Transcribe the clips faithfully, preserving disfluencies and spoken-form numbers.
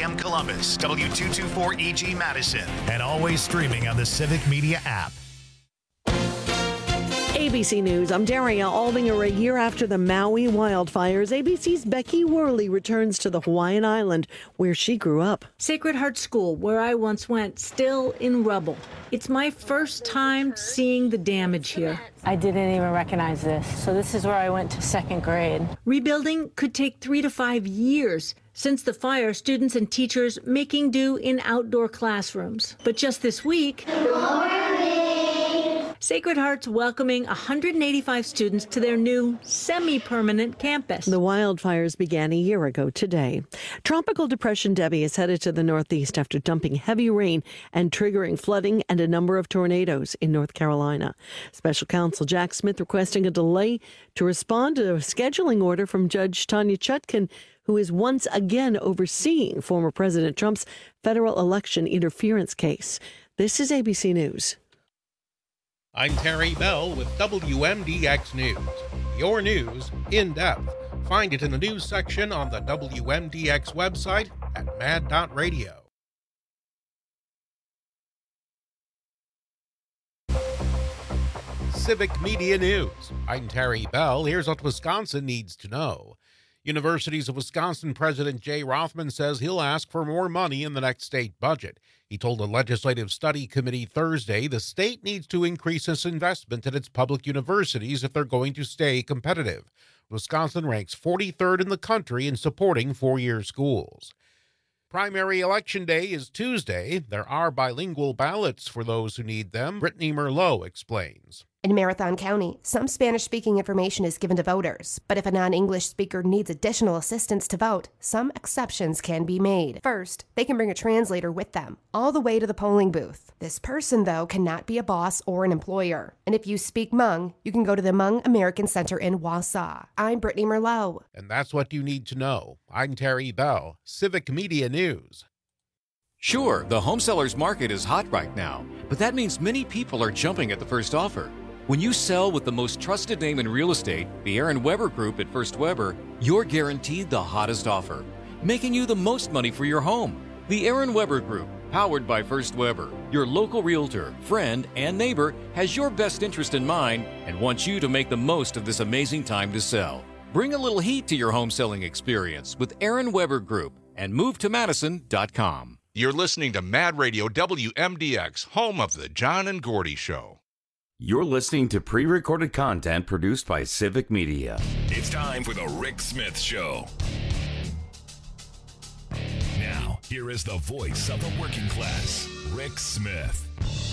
M Columbus, W two twenty-four E G Madison, and always streaming on the Civic Media app. A B C News, I'm Daria Aldinger. A year after the Maui wildfires, A B C's Becky Worley returns to the Hawaiian island where she grew up. Sacred Heart School, where I once went, still in rubble. It's my first time seeing the damage here. I didn't even recognize this. So this is where I went to second grade. Rebuilding could take three to five years. Since the fire, students and teachers making do in outdoor classrooms. But just this week, Sacred Heart's welcoming one hundred eighty-five students to their new semi-permanent campus. The wildfires began a year ago today. Tropical Depression Debbie is headed to the northeast after dumping heavy rain and triggering flooding and a number of tornadoes in North Carolina. Special counsel Jack Smith requesting a delay to respond to a scheduling order from Judge Tanya Chutkan, who is once again overseeing former President Trump's federal election interference case. This is A B C News. I'm Terry Bell with W M D X News. Your news in depth. Find it in the news section on the W M D X website at mad dot radio. Civic Media News. I'm Terry Bell. Here's what Wisconsin needs to know. Universities of Wisconsin President Jay Rothman says he'll ask for more money in the next state budget. He told a legislative study committee Thursday the state needs to increase its investment in its public universities if they're going to stay competitive. Wisconsin ranks forty-third in the country in supporting four-year schools. Primary election day is Tuesday. There are bilingual ballots for those who need them. Brittany Merlot explains. In Marathon County, some Spanish-speaking information is given to voters, but if a non-English speaker needs additional assistance to vote, some exceptions can be made. First, they can bring a translator with them, all the way to the polling booth. This person, though, cannot be a boss or an employer. And if you speak Hmong, you can go to the Hmong American Center in Wausau. I'm Brittany Merlot. And that's what you need to know. I'm Terry Bell, Civic Media News. Sure, the home seller's market is hot right now, but that means many people are jumping at the first offer. When you sell with the most trusted name in real estate, the Aaron Weber Group at First Weber, you're guaranteed the hottest offer, making you the most money for your home. The Aaron Weber Group, powered by First Weber, your local realtor, friend, and neighbor, has your best interest in mind and wants you to make the most of this amazing time to sell. Bring a little heat to your home selling experience with Aaron Weber Group and move to madison dot com. You're listening to Mad Radio W M D X, home of the John and Gordy Show. You're listening to pre-recorded content produced by Civic Media. It's time for the Rick Smith Show. Now, here is the voice of the working class, Rick Smith.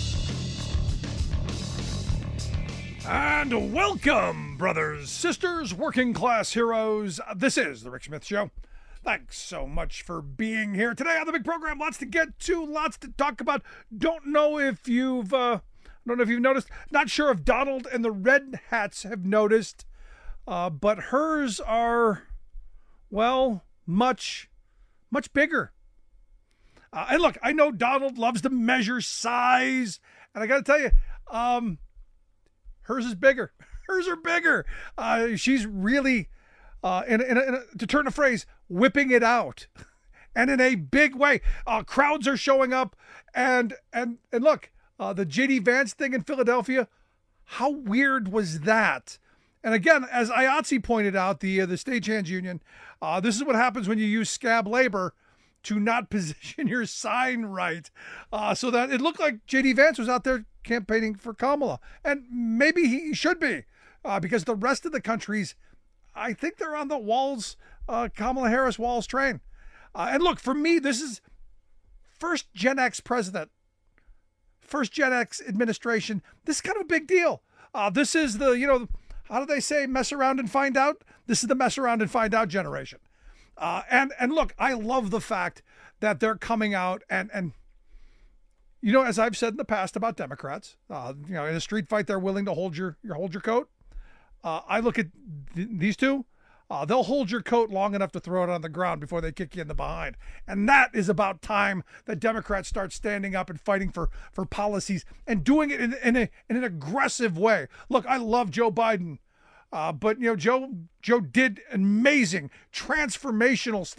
And welcome, brothers, sisters, working class heroes. This is the Rick Smith Show. Thanks so much for being here today on the big program. Lots to get to, lots to talk about. Don't know if you've... Uh, I don't know if you've noticed. Not sure if Donald and the Red Hats have noticed, uh, but hers are, well, much, much bigger. Uh, and look, I know Donald loves to measure size, and I got to tell you, um, hers is bigger. Hers are bigger. Uh, she's really, uh, in, a, in, a, in a, to turn a phrase, whipping it out, and in a big way. Uh, crowds are showing up, and and and look. Uh, the J D Vance thing in Philadelphia, how weird was that? And again, as I A T S E pointed out, the uh, the stagehands union, uh, this is what happens when you use scab labor to not position your sign right. Uh, so that it looked like J D Vance was out there campaigning for Kamala. And maybe he should be, uh, because the rest of the country's, I think they're on the Walz, uh, Kamala Harris Walz train. Uh, and look, for me, this is first Gen X president. First Gen X administration. This is kind of a big deal. Uh, this is the, you know, how do they say, mess around and find out? This is the mess around and find out generation. Uh, and and look, I love the fact that they're coming out and, and you know, as I've said in the past about Democrats, uh, you know, in a street fight, they're willing to hold your, your hold your coat. Uh, I look at th- these two. Uh, they'll hold your coat long enough to throw it on the ground before they kick you in the behind. And that is about time that Democrats start standing up and fighting for, for policies and doing it in, in, a, in an aggressive way. Look, I love Joe Biden, uh, but, you know, Joe Joe did amazing, transformational stuff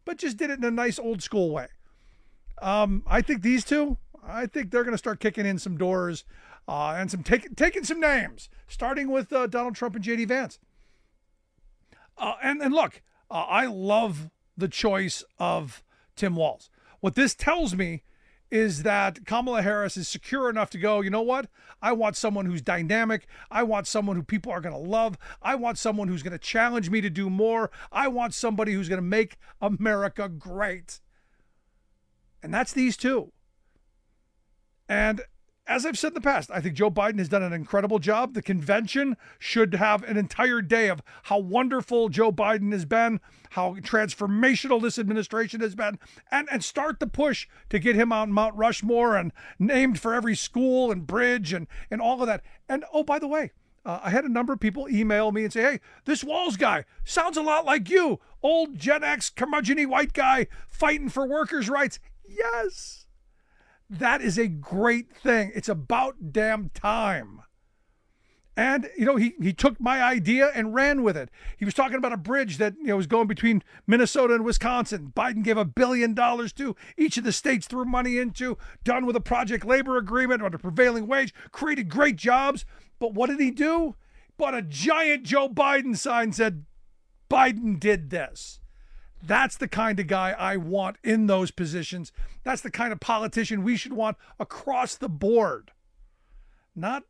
but just did it in a nice old school way. Um, I think these two, I think they're going to start kicking in some doors uh, and some take, taking some names, starting with uh, Donald Trump and J D Vance. Uh, and, and look, uh, I love the choice of Tim Walz. What this tells me is that Kamala Harris is secure enough to go, you know what? I want someone who's dynamic. I want someone who people are going to love. I want someone who's going to challenge me to do more. I want somebody who's going to make America great. And that's these two. And as I've said in the past, I think Joe Biden has done an incredible job. The convention should have an entire day of how wonderful Joe Biden has been, how transformational this administration has been, and, and start the push to get him on Mount Rushmore and named for every school and bridge and, and all of that. And, oh, by the way, uh, I had a number of people email me and say, hey, this Walz guy sounds a lot like you, old Gen X curmudgeon-y white guy fighting for workers' rights. Yes. That is a great thing. It's about damn time. And, you know, he, he took my idea and ran with it. He was talking about a bridge that, you know, was going between Minnesota and Wisconsin. Biden gave a billion dollars to. Each of the states threw money into, done with a project labor agreement on a prevailing wage, created great jobs. But what did he do? Bought a giant Joe Biden sign, said, Biden did this. That's the kind of guy I want in those positions. That's the kind of politician we should want across the board. Not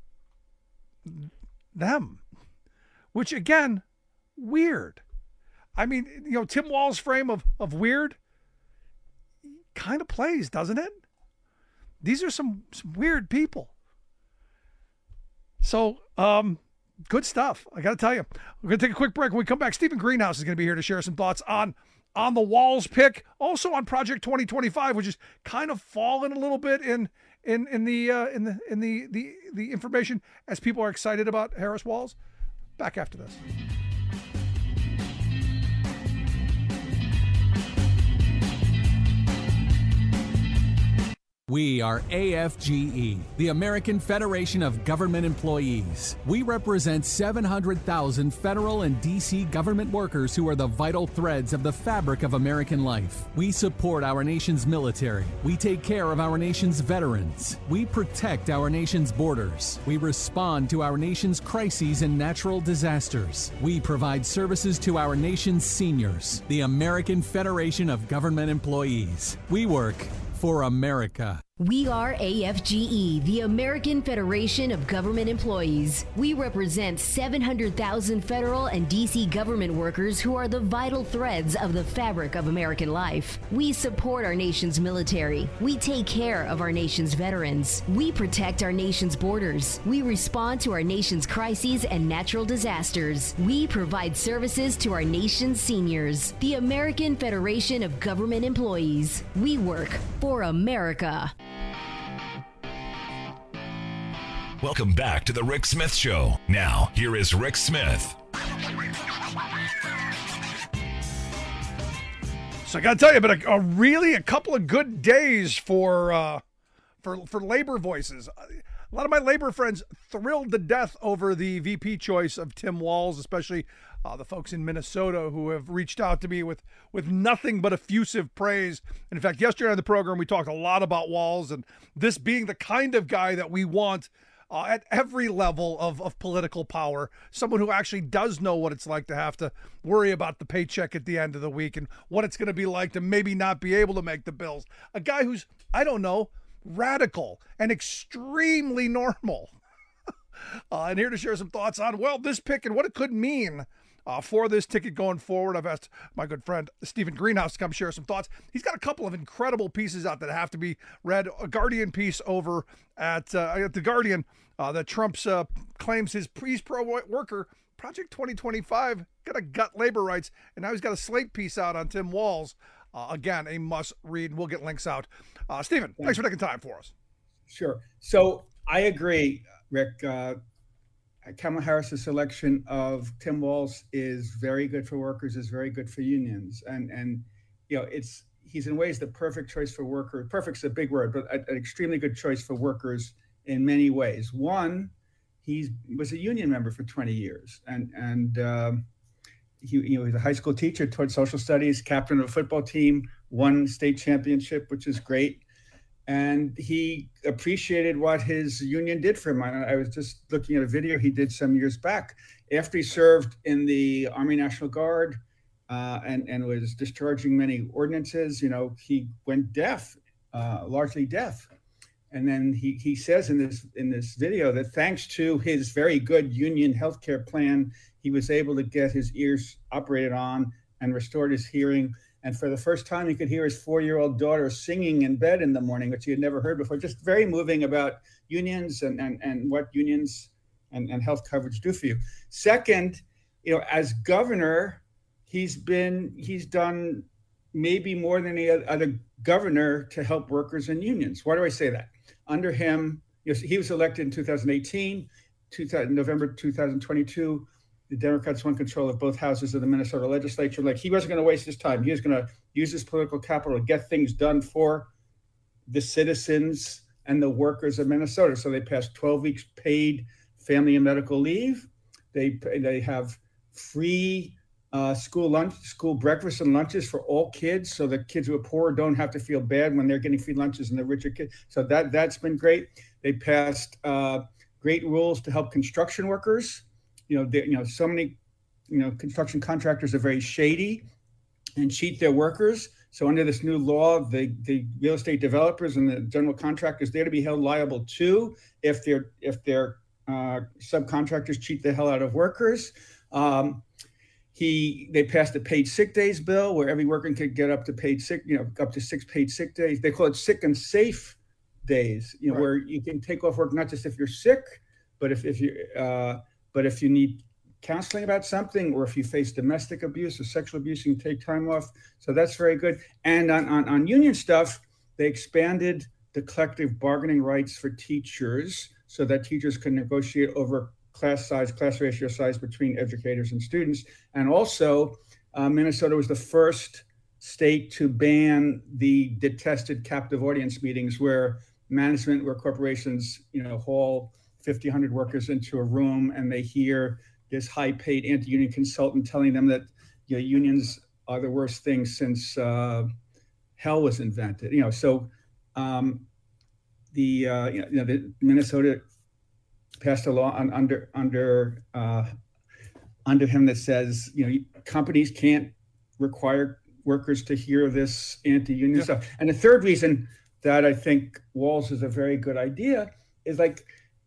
them. Which, again, weird. I mean, you know, Tim Walz's frame of, of weird kind of plays, doesn't it? These are some, some weird people. So, um... good stuff. I got to tell you, we're going to take a quick break. When we come back, Stephen Greenhouse is going to be here to share some thoughts on, on the Walz pick, also on Project twenty twenty-five, which is kind of fallen a little bit in in in the uh, in the in the, the the information as people are excited about Harris Walz. Back after this. We are A F G E, the American Federation of Government Employees. We represent seven hundred thousand federal and D C government workers who are the vital threads of the fabric of American life. We support our nation's military. We take care of our nation's veterans. We protect our nation's borders. We respond to our nation's crises and natural disasters. We provide services to our nation's seniors. The American Federation of Government Employees. We work for America. We are A F G E, the American Federation of Government Employees. We represent seven hundred thousand federal and D C government workers who are the vital threads of the fabric of American life. We support our nation's military. We take care of our nation's veterans. We protect our nation's borders. We respond to our nation's crises and natural disasters. We provide services to our nation's seniors. The American Federation of Government Employees. We work for America. Welcome back to the Rick Smith Show. Now, here is Rick Smith. So I got to tell you, but a, a really a couple of good days for uh, for for labor voices. A lot of my labor friends thrilled to death over the V P choice of Tim Walz, especially uh, the folks in Minnesota who have reached out to me with, with nothing but effusive praise. And in fact, yesterday on the program, we talked a lot about Walz and this being the kind of guy that we want Uh, at every level of, of political power, someone who actually does know what it's like to have to worry about the paycheck at the end of the week and what it's going to be like to maybe not be able to make the bills. A guy who's, I don't know, radical and extremely normal. uh, and here to share some thoughts on, well, this pick and what it could mean Uh, for this ticket going forward. I've asked my good friend Stephen Greenhouse to come share some thoughts. He's got a couple of incredible pieces out that have to be read. A Guardian piece over at, uh, at The Guardian uh, that Trump's uh, claims his he's pro-worker. Project twenty twenty-five got to gut labor rights, and now he's got a Slate piece out on Tim Walz. Uh, again, a must-read. We'll get links out. Uh, Stephen, thanks for taking time for us. Sure. So I agree, Rick. Uh, Kamala Harris's selection of Tim Walz is very good for workers, is very good for unions. And, and you know, it's he's in ways the perfect choice for workers. Perfect's a big word, but an extremely good choice for workers in many ways. One, he was a union member for twenty years. And, and um, he, you know, he's a high school teacher, taught social studies, captain of a football team, won state championship, which is great. And he appreciated what his union did for him. I, I was just looking at a video he did some years back. After he served in the Army National Guard uh, and, and was discharging many ordinances, you know, he went deaf, uh, largely deaf. And then he, he says in this in this video that thanks to his very good union healthcare plan, he was able to get his ears operated on and restored his hearing. And for the first time, he could hear his four-year-old daughter singing in bed in the morning, which he had never heard before. Just very moving about unions and, and, and what unions and, and health coverage do for you. Second, you know, as governor, he's been he's done maybe more than any other governor to help workers and unions. Why do I say that? Under him, you know, he was elected in two thousand eighteen, November two thousand twenty-two. The Democrats won control of both houses of the Minnesota legislature. Like, he wasn't going to waste his time. He was going to use his political capital to get things done for the citizens and the workers of Minnesota. So they passed twelve weeks paid family and medical leave. They they have free uh, school lunch, school breakfast and lunches for all kids, so the kids who are poor don't have to feel bad when they're getting free lunches and the richer kids. So that that's been great. They passed uh, great rules to help construction workers. You know, you know, so many, you know, construction contractors are very shady and cheat their workers. So under this new law, the, the real estate developers and the general contractors, they're to be held liable too if they're if their uh, subcontractors cheat the hell out of workers. Um, he they passed a paid sick days bill where every worker could get up to paid sick, you know, up to six paid sick days. They call it sick and safe days, you know, right, where you can take off work not just if you're sick, but if if you uh, but if you need counseling about something, or if you face domestic abuse or sexual abuse, you can take time off. So that's very good. And on, on, on union stuff, they expanded the collective bargaining rights for teachers so that teachers can negotiate over class size, class ratio size between educators and students. And also, uh, Minnesota was the first state to ban the detested captive audience meetings where management, where corporations, you know, haul fifty, one hundred workers into a room and they hear this high-paid anti-union consultant telling them that, you know, unions are the worst thing since uh, hell was invented. You know, so um, the uh, you know the Minnesota passed a law on, under under uh, under him that says, you know, companies can't require workers to hear this anti-union yeah. stuff. And the third reason that I think Walz is a very good idea is, like,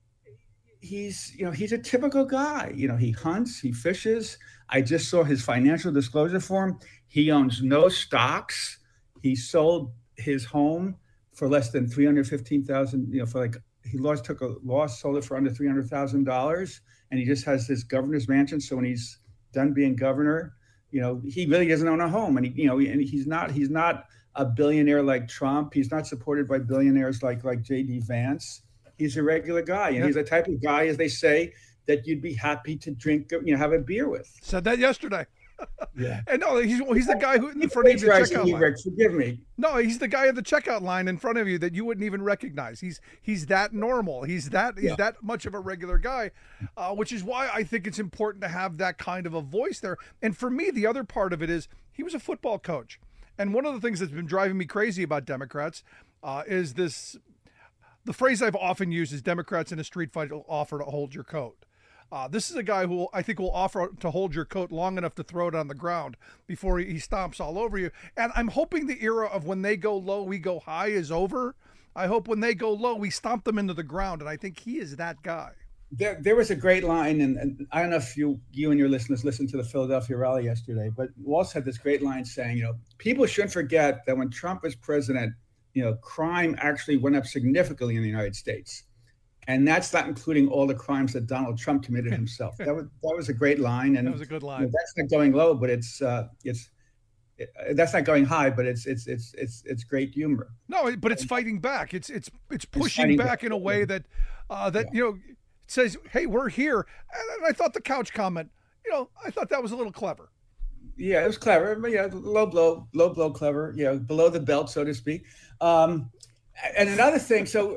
he's, you know, he's a typical guy. You know, he hunts, he fishes. I just saw his financial disclosure form. He owns no stocks. He sold his home for less than three hundred fifteen thousand dollars, you know, for like, he lost, took a loss, sold it for under three hundred thousand dollars. And he just has this governor's mansion. So when he's done being governor, you know, he really doesn't own a home. And he, you know, and he's not, he's not a billionaire like Trump. He's not supported by billionaires like, like J D Vance. He's a regular guy, and yeah. he's the type of guy, as they say, that you'd be happy to drink, you know, have a beer with. Said that yesterday. Yeah. And no, he's he's the guy who in front of you at the checkout line. Forgive me. No, he's the guy at the checkout line in front of you that you wouldn't even recognize. He's he's that normal. He's that he's yeah. that much of a regular guy, uh, which is why I think it's important to have that kind of a voice there. And for me, the other part of it is he was a football coach, and one of the things that's been driving me crazy about Democrats uh, is this. The phrase I've often used is Democrats in a street fight will offer to hold your coat. Uh, this is a guy who I think will offer to hold your coat long enough to throw it on the ground before he, he stomps all over you. And I'm hoping the era of when they go low, we go high is over. I hope when they go low, we stomp them into the ground. And I think he is that guy. There, there was a great line, and, and I don't know if you, you and your listeners listened to the Philadelphia rally yesterday, but Walz had this great line saying, you know, people shouldn't forget that when Trump was president, you know, crime actually went up significantly in the United States. And that's not including all the crimes that Donald Trump committed himself. That was that was a great line. And that was a good line. You know, that's not going low, but it's uh, it's it, that's not going high, but it's it's it's it's it's great humor. No, but it's fighting back. It's it's it's pushing it's back, back in a way that uh, that yeah. you know says, "Hey, we're here." And I thought the couch comment, you know, I thought that was a little clever. Yeah, it was clever. But yeah, low blow, low blow, clever. Yeah, below the belt, so to speak. Um, and another thing, so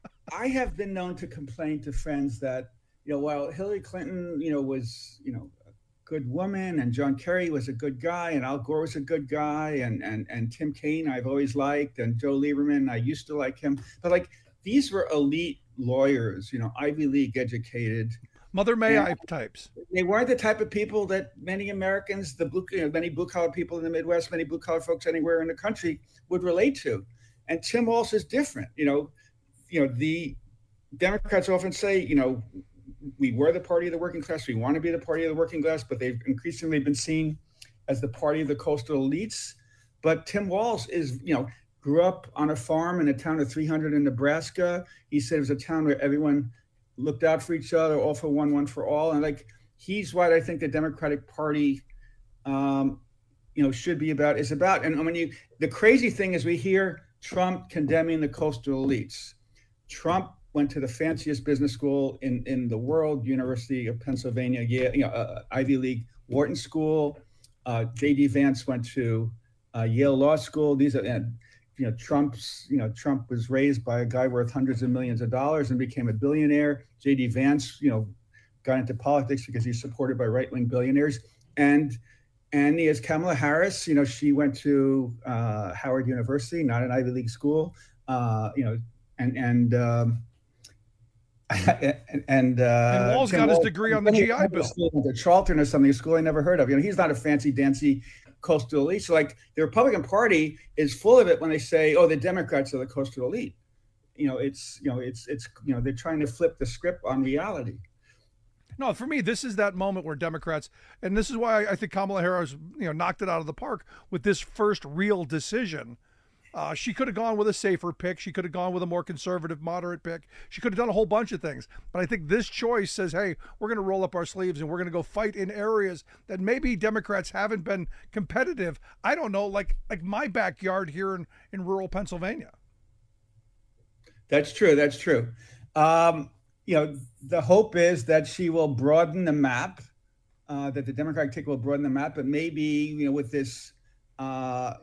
I have been known to complain to friends that, you know, while Hillary Clinton, you know, was, you know, a good woman, and John Kerry was a good guy, and Al Gore was a good guy, and and and Tim Kaine I've always liked, and Joe Lieberman, I used to like him. But like these were elite lawyers, you know, Ivy League educated. Mother May I types. They weren't the type of people that many Americans, the blue, you know, many blue collar people in the Midwest, many blue collar folks anywhere in the country would relate to. And Tim Walz is different. You know, you know, the Democrats often say, you know, we were the party of the working class. We want to be the party of the working class, but they've increasingly been seen as the party of the coastal elites. But Tim Walz is, you know, grew up on a farm in a town of three hundred in Nebraska. He said it was a town where everyone looked out for each other, all for one, one for all. And like, he's what I think the Democratic Party, um, you know, should be about, is about. And when you, the crazy thing is we hear Trump condemning the coastal elites. Trump went to the fanciest business school in, in the world, University of Pennsylvania, Yale, you know, uh, Ivy League, Wharton School. Uh, J D Vance went to uh, Yale Law School. These are, and, you know, Trump's, you know, Trump was raised by a guy worth hundreds of millions of dollars and became a billionaire. J D Vance, you know, got into politics because he's supported by right-wing billionaires. And and he has Kamala Harris, you know, she went to uh, Howard University, not an Ivy League school, uh, you know, and, and, um, and, and, uh, and Walz got his degree on the G I Bill. To Charlton or something, a school I never heard of. You know, he's not a fancy dancy coastal elite. So like the Republican Party is full of it when they say, oh, the Democrats are the coastal elite. You know, it's, you know, it's, it's, you know, they're trying to flip the script on reality. No, for me, this is that moment where Democrats, and this is why I think Kamala Harris, you know, knocked it out of the park with this first real decision. Uh, she could have gone with a safer pick. She could have gone with a more conservative, moderate pick. She could have done a whole bunch of things. But I think this choice says, hey, we're going to roll up our sleeves and we're going to go fight in areas that maybe Democrats haven't been competitive. I don't know, like like my backyard here in, in rural Pennsylvania. That's true. That's true. Um, you know, the hope is that she will broaden the map, uh, that the Democratic ticket will broaden the map, but maybe, you know, with this uh,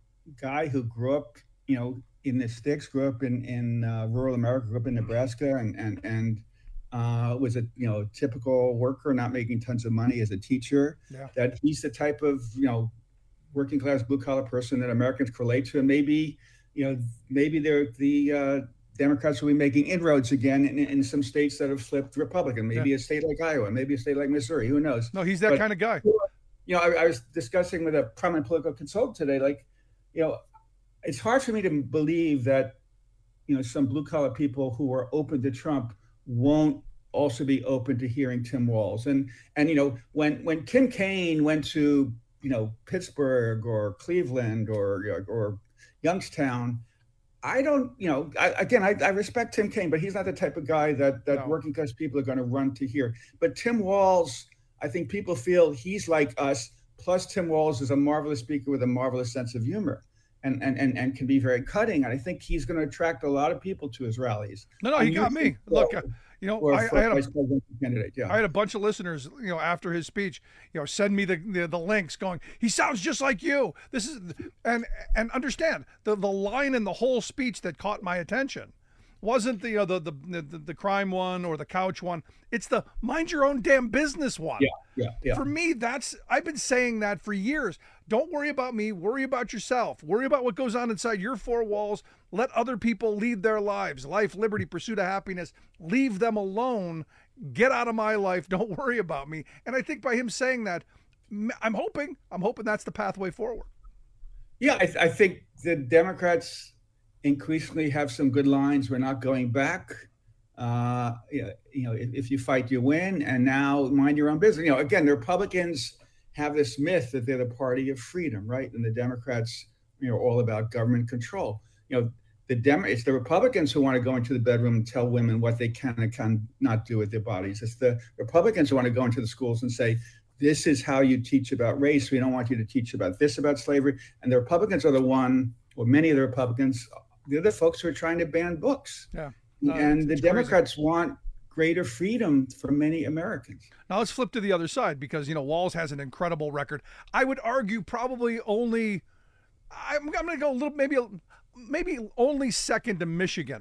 guy who grew up, you know, in the sticks, grew up in, in uh, rural America, grew up in Nebraska, and, and, and uh, was a, you know, typical worker, not making tons of money as a teacher, yeah. that he's the type of, you know, working class, blue collar person that Americans can relate to. And maybe, you know, maybe they're the, uh, Democrats will be making inroads again in, in some states that have flipped Republican, maybe yeah. a state like Iowa, maybe a state like Missouri, who knows? No, he's that but, kind of guy. You know, I, I was discussing with a prominent political consultant today, like, you know, it's hard for me to believe that, you know, some blue collar people who are open to Trump won't also be open to hearing Tim Walz. And, and, you know, when, when Tim Kaine went to, you know, Pittsburgh or Cleveland or, or Youngstown, I don't, you know, I, again, I, I respect Tim Kaine, but he's not the type of guy that, that no. working class people are going to run to hear. But Tim Walz, I think people feel he's like us. Plus, Tim Walz is a marvelous speaker with a marvelous sense of humor and, and, and, and can be very cutting. And I think he's going to attract a lot of people to his rallies. No, no, he got me. Look, uh, you know, I, I, had a, candidate, yeah. I had a bunch of listeners, you know, after his speech, you know, send me the, the the links going, he sounds just like you. This is, and and understand the the line in the whole speech that caught my attention wasn't the, you know, the, the the the crime one or the couch one. It's the mind your own damn business one. Yeah, yeah, yeah. For me, that's, I've been saying that for years. Don't worry about me. Worry about yourself. Worry about what goes on inside your four walls. Let other people lead their lives. Life, liberty, pursuit of happiness. Leave them alone. Get out of my life. Don't worry about me. And I think by him saying that, I'm hoping, I'm hoping that's the pathway forward. Yeah, I, th- I think the Democrats increasingly have some good lines. We're not going back. Uh, you know, you know if, if you fight, you win. And now mind your own business. You know, again, the Republicans have this myth that they're the party of freedom, right? And the Democrats, you know, are all about government control. You know, the Dem- it's the Republicans who want to go into the bedroom and tell women what they can and cannot do with their bodies. It's the Republicans who want to go into the schools and say, this is how you teach about race. We don't want you to teach about this, about slavery. And the Republicans are the one, or many of the Republicans, they're the folks who are trying to ban books. Yeah. No, and the Democrats crazy. want greater freedom for many Americans. Now let's flip to the other side, because, you know, Walz has an incredible record. I would argue probably only, I'm, I'm going to go a little, maybe, maybe only second to Michigan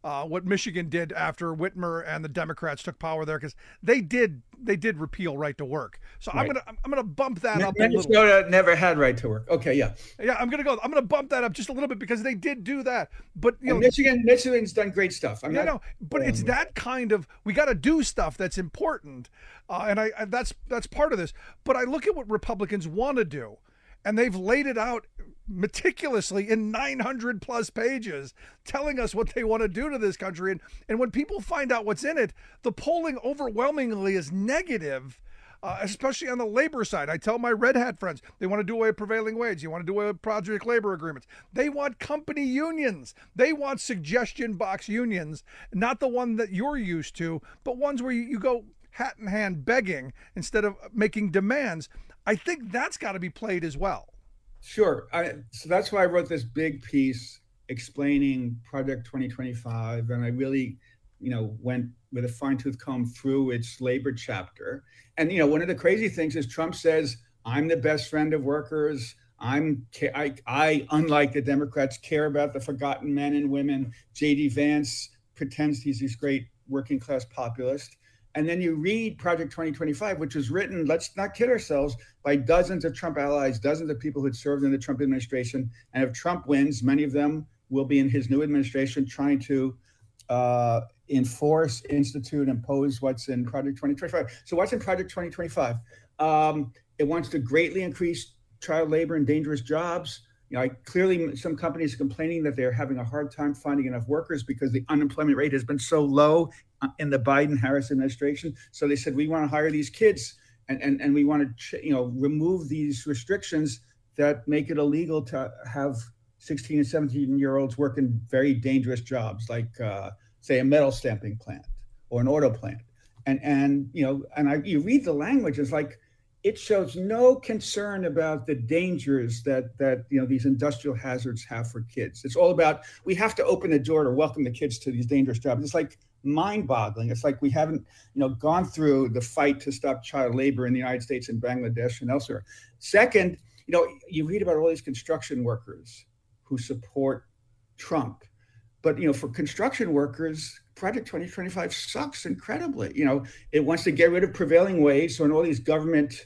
uh, what Michigan did after Whitmer and the Democrats took power there, because they did they did repeal right to work. So right. I'm gonna I'm gonna bump that Mi- up a little. Minnesota never had right to work. Okay, yeah, yeah. I'm gonna go. I'm gonna bump that up just a little bit because they did do that. But you and know, Michigan Michigan's done great stuff. I'm yeah, not, no, but um, it's that kind of we got to do stuff that's important, uh, and I, I that's that's part of this. But I look at what Republicans want to do. And they've laid it out meticulously in nine hundred plus pages, telling us what they want to do to this country. And, and when people find out what's in it, the polling overwhelmingly is negative, uh, especially on the labor side. I tell my red hat friends, they want to do away with prevailing wage. You want to do away with project labor agreements. They want company unions. They want suggestion box unions, not the one that you're used to, but ones where you, you go hat in hand begging instead of making demands. I think that's got to be played as well. Sure. I, so that's why I wrote this big piece explaining Project twenty twenty-five. And I really, you know, went with a fine tooth comb through its labor chapter. And, you know, one of the crazy things is Trump says, I'm the best friend of workers. I'm, I, I, unlike the Democrats, care about the forgotten men and women. J D Vance pretends he's this great working class populist. And then you read Project twenty twenty-five, which was written, let's not kid ourselves, by dozens of Trump allies, dozens of people who had served in the Trump administration. And if Trump wins, many of them will be in his new administration trying to uh, enforce, institute, impose what's in Project twenty twenty-five. So what's in Project twenty twenty-five? Um, it wants to greatly increase child labor and dangerous jobs. You know, I, clearly some companies are complaining that they're having a hard time finding enough workers because the unemployment rate has been so low in the Biden-Harris administration. So they said, we want to hire these kids and, and, and we want to, you know, remove these restrictions that make it illegal to have sixteen and seventeen year olds work in very dangerous jobs, like uh, say a metal stamping plant or an auto plant. And, and you know, and I, you read the language, it's like, it shows no concern about the dangers that that you know these industrial hazards have for kids. It's all about we have to open the door to welcome the kids to these dangerous jobs. It's like mind-boggling. It's like we haven't you know gone through the fight to stop child labor in the United States and Bangladesh and elsewhere. Second, you know you read about all these construction workers who support Trump, but you know for construction workers, Project twenty twenty-five sucks incredibly. You know it wants to get rid of prevailing wage, so in all these government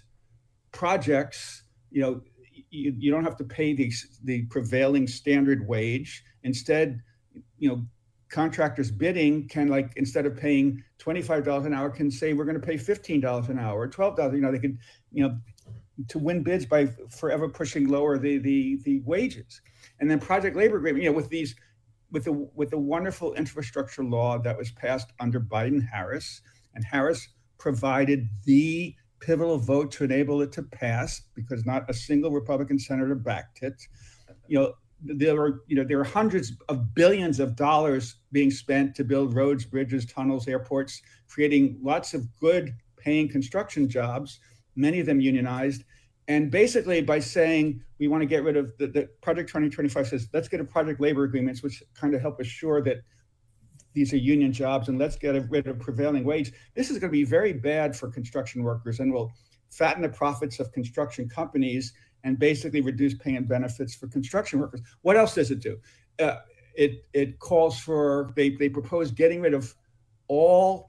projects, you know, you, you don't have to pay the, the prevailing standard wage. Instead, you know, contractors bidding can, like, instead of paying twenty-five dollars an hour, can say, we're going to pay fifteen dollars an hour or twelve dollars. You know, they could, you know, to win bids by forever pushing lower the, the, the wages. And then project labor agreement, you know, with these, with the, with the wonderful infrastructure law that was passed under Biden-Harris, and Harris provided the pivotal vote to enable it to pass because not a single Republican senator backed it. You know, there are, you know, there are hundreds of billions of dollars being spent to build roads, bridges, tunnels, airports, creating lots of good paying construction jobs, many of them unionized. And basically by saying we want to get rid of the, the Project twenty twenty-five says, let's get a project labor agreements, which kind of help assure that these are union jobs, and let's get rid of prevailing wage. This is going to be very bad for construction workers and will fatten the profits of construction companies and basically reduce pay and benefits for construction workers. What else does it do? Uh, it it calls for, they, they propose getting rid of all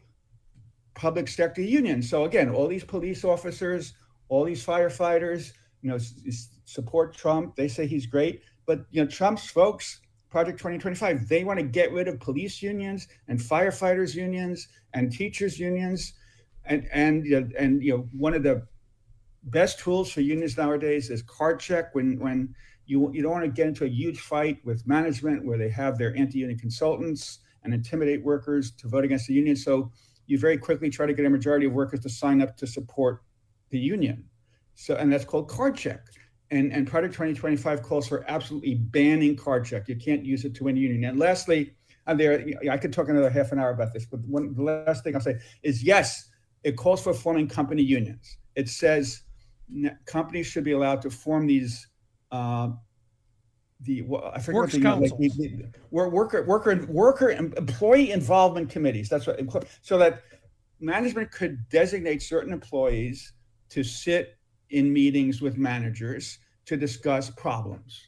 public sector unions. So again, all these police officers, all these firefighters, you know, s- support Trump. They say he's great, but you know, Trump's folks, Project twenty twenty-five, they want to get rid of police unions and firefighters unions and teachers unions. And, and, you know, and, you know, one of the best tools for unions nowadays is card check. When, when you, you don't want to get into a huge fight with management where they have their anti-union consultants and intimidate workers to vote against the union. So you very quickly try to get a majority of workers to sign up to support the union. So, and that's called card check. And, and Project twenty twenty-five calls for absolutely banning card check. You can't use it to win a union. And lastly, and there, I could talk another half an hour about this, but one, the last thing I'll say is, yes, it calls for forming company unions. It says companies should be allowed to form these, uh, the well, I forget Works the, councils. like the, the, worker worker worker employee involvement committees. That's what, so that management could designate certain employees to sit in meetings with managers to discuss problems.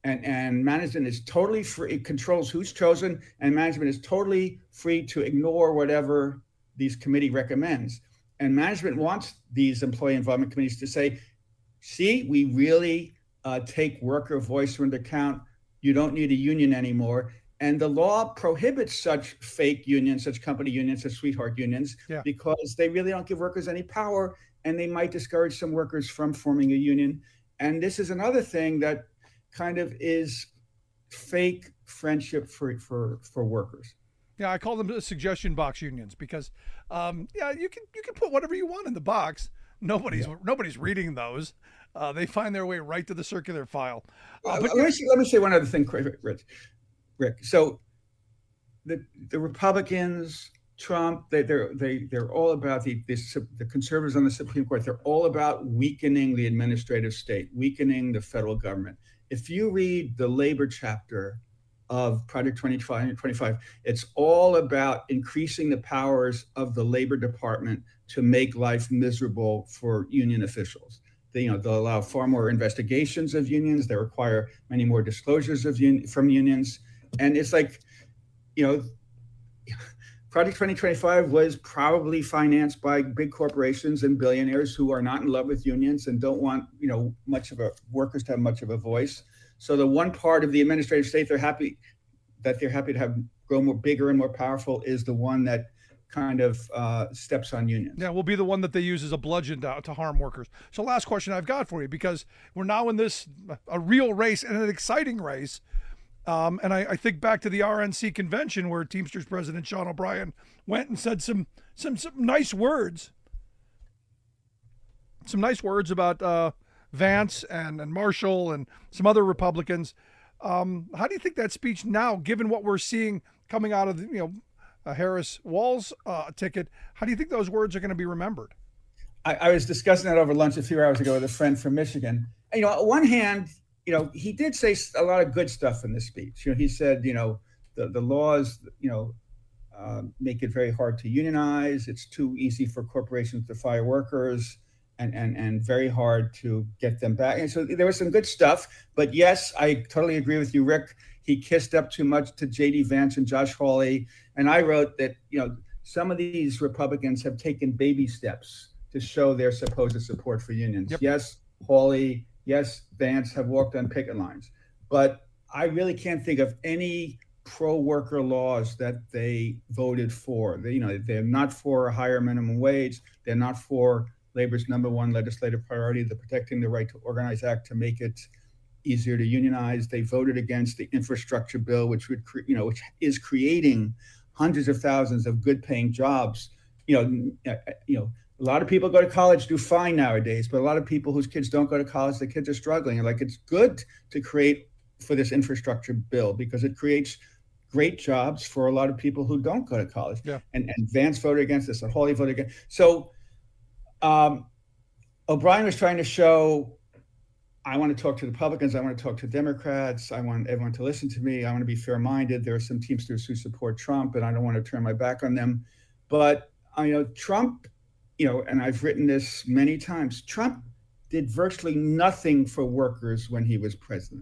And, and management is totally free, it controls who's chosen, and management is totally free to ignore whatever these committee recommends. And management wants these employee involvement committees to say, see, we really uh, take worker voice into account. You don't need a union anymore. And the law prohibits such fake unions, such company unions, such sweetheart unions, yeah. because they really don't give workers any power, and they might discourage some workers from forming a union. And this is another thing that kind of is fake friendship for, for, for workers. Yeah, I call them suggestion box unions because, um, yeah, you can you can put whatever you want in the box. Nobody's yeah. nobody's reading those. Uh, they find their way right to the circular file. Uh, but let, me say, let me say one other thing, Rich. Rick. So the the Republicans, Trump, they they're they they're all about the this, the conservatives on the Supreme Court. They're all about weakening the administrative state, weakening the federal government. If you read the labor chapter of Project twenty twenty-five, it's all about increasing the powers of the Labor Department to make life miserable for union officials. They, you know, they'll allow far more investigations of unions. They require many more disclosures of un- from unions. And it's like, you know, Project twenty twenty-five was probably financed by big corporations and billionaires who are not in love with unions and don't want, you know, much of a workers to have much of a voice. So the one part of the administrative state they're happy that they're happy to have grow more bigger and more powerful is the one that kind of uh, steps on unions. Yeah, will be the one that they use as a bludgeon to, to harm workers. So last question I've got for you, because we're now in this a real race and an exciting race. Um, and I, I think back to the R N C convention where Teamsters President Sean O'Brien went and said some some some nice words, some nice words about uh, Vance and, and Marshall and some other Republicans. Um, how do you think that speech now, given what we're seeing coming out of the, you know uh, Harris Walz uh, ticket, how do you think those words are going to be remembered? I, I was discussing that over lunch a few hours ago with a friend from Michigan. And, you know, on one hand, you know, he did say a lot of good stuff in this speech. You know, he said, you know, the, the laws, you know, uh, make it very hard to unionize. It's too easy for corporations to fire workers and, and, and very hard to get them back. And so there was some good stuff. But yes, I totally agree with you, Rick. He kissed up too much to J D Vance and Josh Hawley. And I wrote that, you know, some of these Republicans have taken baby steps to show their supposed support for unions. Yep. Yes, Hawley. Yes, Vance have walked on picket lines, but I really can't think of any pro-worker laws that they voted for. They, you know, they're not for a higher minimum wage. They're not for labor's number one legislative priority, the Protecting the Right to Organize Act, to make it easier to unionize. They voted against the infrastructure bill, which would, cre- you know, which is creating hundreds of thousands of good-paying jobs. You know, you know. A lot of people go to college, do fine nowadays, but a lot of people whose kids don't go to college, the kids are struggling. And like, it's good to create for this infrastructure bill because it creates great jobs for a lot of people who don't go to college. Yeah. And, and Vance voted against this, and Hawley voted against. So um, O'Brien was trying to show, I want to talk to Republicans, I want to talk to Democrats, I want everyone to listen to me, I want to be fair-minded. There are some Teamsters who support Trump, and I don't want to turn my back on them. But uh, you know, Trump, you know, and I've written this many times, Trump did virtually nothing for workers when he was president.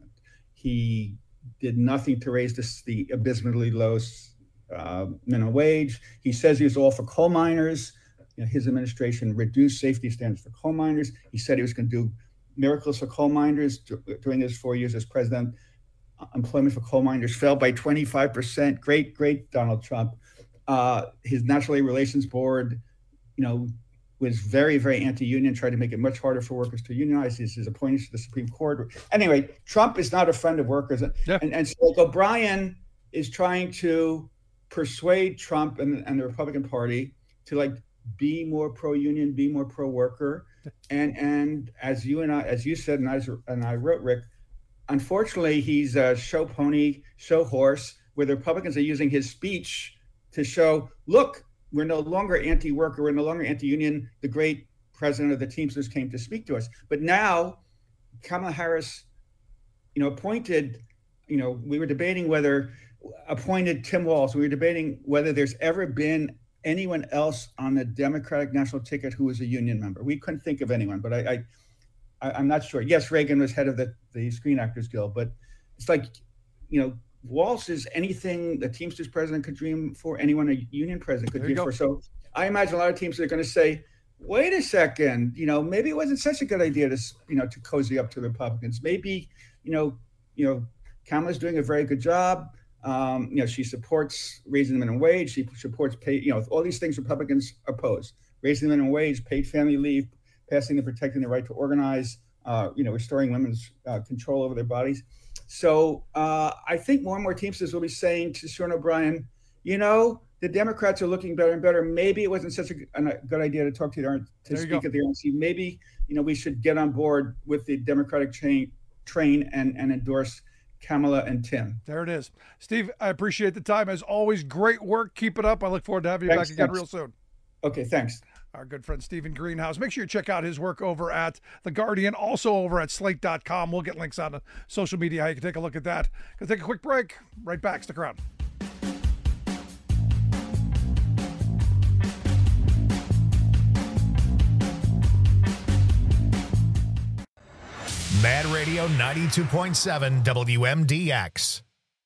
He did nothing to raise this, the abysmally low uh, minimum wage. He says he was all for coal miners. You know, his administration reduced safety standards for coal miners. He said he was going to do miracles for coal miners during his four years as president. Employment for coal miners fell by twenty-five percent. Great, great Donald Trump. Uh, his National Labor Relations Board, you know, was very, very anti-union, tried to make it much harder for workers to unionize. His, his appointments to the Supreme Court. Anyway, Trump is not a friend of workers. Yeah. And, and so like, O'Brien is trying to persuade Trump and, and the Republican Party to like be more pro-union, be more pro-worker. And and as you and I, as you said, and I, and I wrote, Rick, unfortunately, he's a show pony, show horse, where the Republicans are using his speech to show, look, we're no longer anti-worker, we're no longer anti-union. The great president of the Teamsters came to speak to us. But now Kamala Harris, you know, appointed, you know, we were debating whether, appointed Tim Walz. We were debating whether there's ever been anyone else on the Democratic national ticket who was a union member. We couldn't think of anyone, but I, I, I I'm not sure. Yes, Reagan was head of the, the Screen Actors Guild, but it's like, you know, Walz is anything the Teamsters president could dream for, anyone a union president could dream for. So I imagine a lot of teams are going to say, wait a second, you know, maybe it wasn't such a good idea to, you know, to cozy up to the Republicans. Maybe, you know, you know, Kamala's doing a very good job. Um, you know, she supports raising the minimum wage. She supports pay, you know, all these things Republicans oppose: raising the minimum wage, paid family leave, passing and protecting the right to organize, uh, you know, restoring women's uh, control over their bodies. So uh, I think more and more Teamsters will be saying to Sean O'Brien, you know, the Democrats are looking better and better. Maybe it wasn't such a, a good idea to talk to the to speak at the R N C. Maybe, you know, we should get on board with the Democratic train, train and, and endorse Kamala and Tim. There it is. Steve, I appreciate the time. As always, great work. Keep it up. I look forward to having you Thanks, back again thanks. real soon. Okay, thanks. Our good friend Stephen Greenhouse. Make sure you check out his work over at The Guardian, also over at slate dot com. We'll get links on the social media how you can take a look at that. Gonna take a quick break. Right back. Stick around. Mad Radio ninety-two point seven W M D X.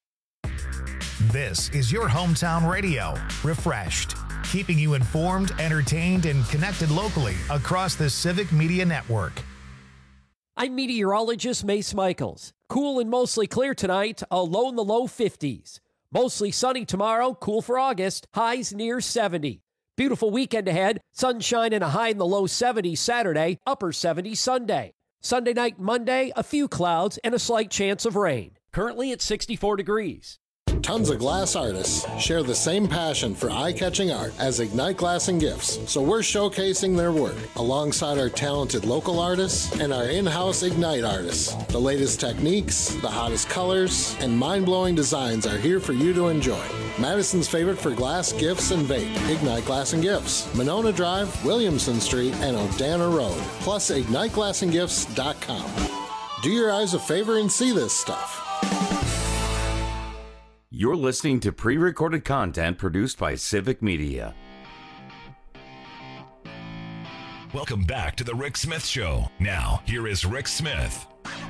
This is your hometown radio, refreshed, keeping you informed, entertained, and connected locally across the Civic Media Network. I'm meteorologist Mace Michaels. Cool and mostly clear tonight, a low in the low fifties. Mostly sunny tomorrow, cool for August, highs near seventy. Beautiful weekend ahead, sunshine and a high in the low seventies Saturday, upper seventies Sunday. Sunday night, Monday, a few clouds and a slight chance of rain. Currently at sixty-four degrees. Tons of glass artists share the same passion for eye-catching art as Ignite Glass and Gifts, so we're showcasing their work alongside our talented local artists and our in-house Ignite artists. The latest techniques, the hottest colors, and mind-blowing designs are here for you to enjoy. Madison's favorite for glass, gifts, and vape, Ignite Glass and Gifts, Monona Drive, Williamson Street, and Odana Road, plus ignite glass and gifts dot com. Do your eyes a favor and see this stuff. You're listening to pre-recorded content produced by Civic Media. Welcome back to the Rick Smith Show. Now, here is Rick Smith.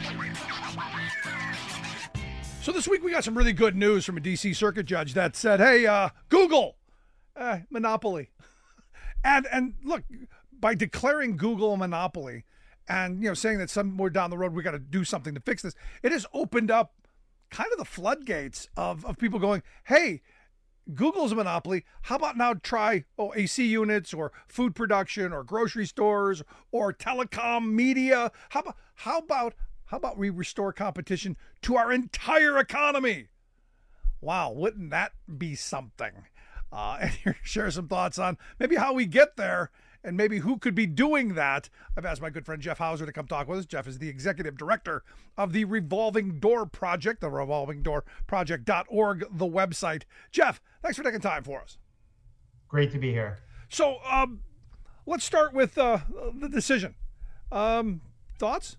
So this week we got some really good news from a D C Circuit judge that said, hey, uh, Google, uh, monopoly. and and look, by declaring Google a monopoly and, you know, saying that somewhere down the road we got to do something to fix this, it has opened up kind of the floodgates of, of people going, hey, Google's a monopoly. How about now try oh, A C units or food production or grocery stores or telecom media? How about how about how about we restore competition to our entire economy? Wow, wouldn't that be something? Uh, and here, share some thoughts on maybe how we get there and maybe who could be doing that. I've asked my good friend Jeff Hauser to come talk with us. Jeff is the executive director of the Revolving Door Project, the revolving door project dot org, the website. Jeff, thanks for taking time for us. Great to be here. So um, let's start with uh, the decision. Um, thoughts?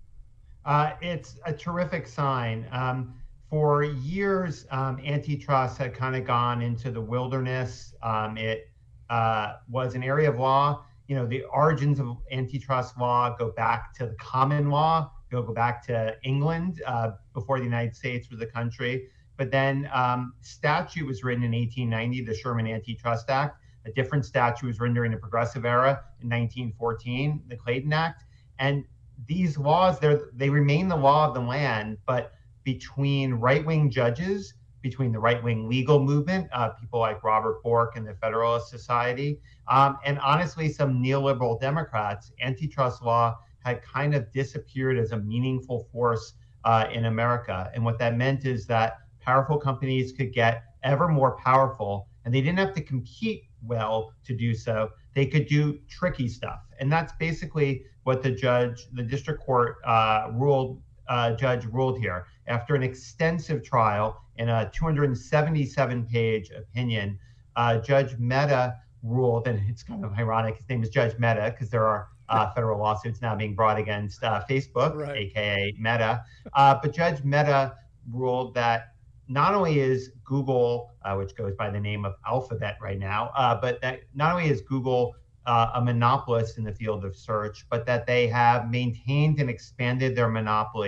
Uh, it's a terrific sign. Um, for years, um, antitrust had kind of gone into the wilderness. Um, it Uh, was an area of law. You know, the origins of antitrust law go back to the common law, go go back to England uh, before the United States was a country. But then um, statute was written in eighteen ninety, the Sherman Antitrust Act. A different statute was written during the Progressive Era in nineteen fourteen, the Clayton Act. And these laws, they remain the law of the land, but between right-wing judges, between the right-wing legal movement, uh, people like Robert Bork and the Federalist Society, um, and honestly, some neoliberal Democrats, antitrust law had kind of disappeared as a meaningful force uh, in America. And what that meant is that powerful companies could get ever more powerful, and they didn't have to compete well to do so. They could do tricky stuff. And that's basically what the judge, the district court uh, ruled, uh, judge ruled here. After an extensive trial, in a two hundred seventy-seven page opinion, uh, Judge Mehta ruled, and it's kind of ironic, his name is Judge Mehta because there are uh, federal lawsuits now being brought against uh, Facebook, right. A K A Meta. Uh, but Judge Mehta ruled that not only is Google, uh, which goes by the name of Alphabet right now, uh, but that not only is Google uh, a monopolist in the field of search, but that they have maintained and expanded their monopoly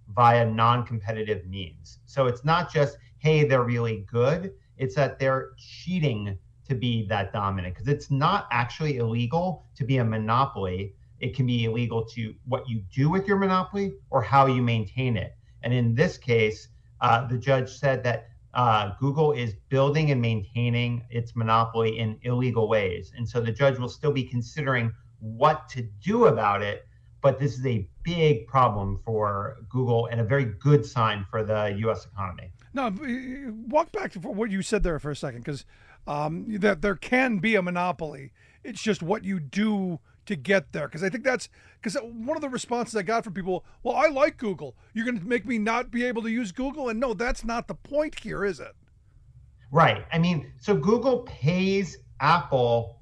via non-competitive means. So it's not just, hey, they're really good. It's that they're cheating to be that dominant, because it's not actually illegal to be a monopoly. It can be illegal to what you do with your monopoly or how you maintain it. And in this case, uh, the judge said that uh, Google is building and maintaining its monopoly in illegal ways. And so the judge will still be considering what to do about it. But this is a big problem for Google and a very good sign for the U S economy. Now, walk back to what you said there for a second, because um, that there can be a monopoly. It's just what you do to get there. Because I think that's because one of the responses I got from people, well, I like Google. You're going to make me not be able to use Google? And no, that's not the point here, is it? Right. I mean, so Google pays Apple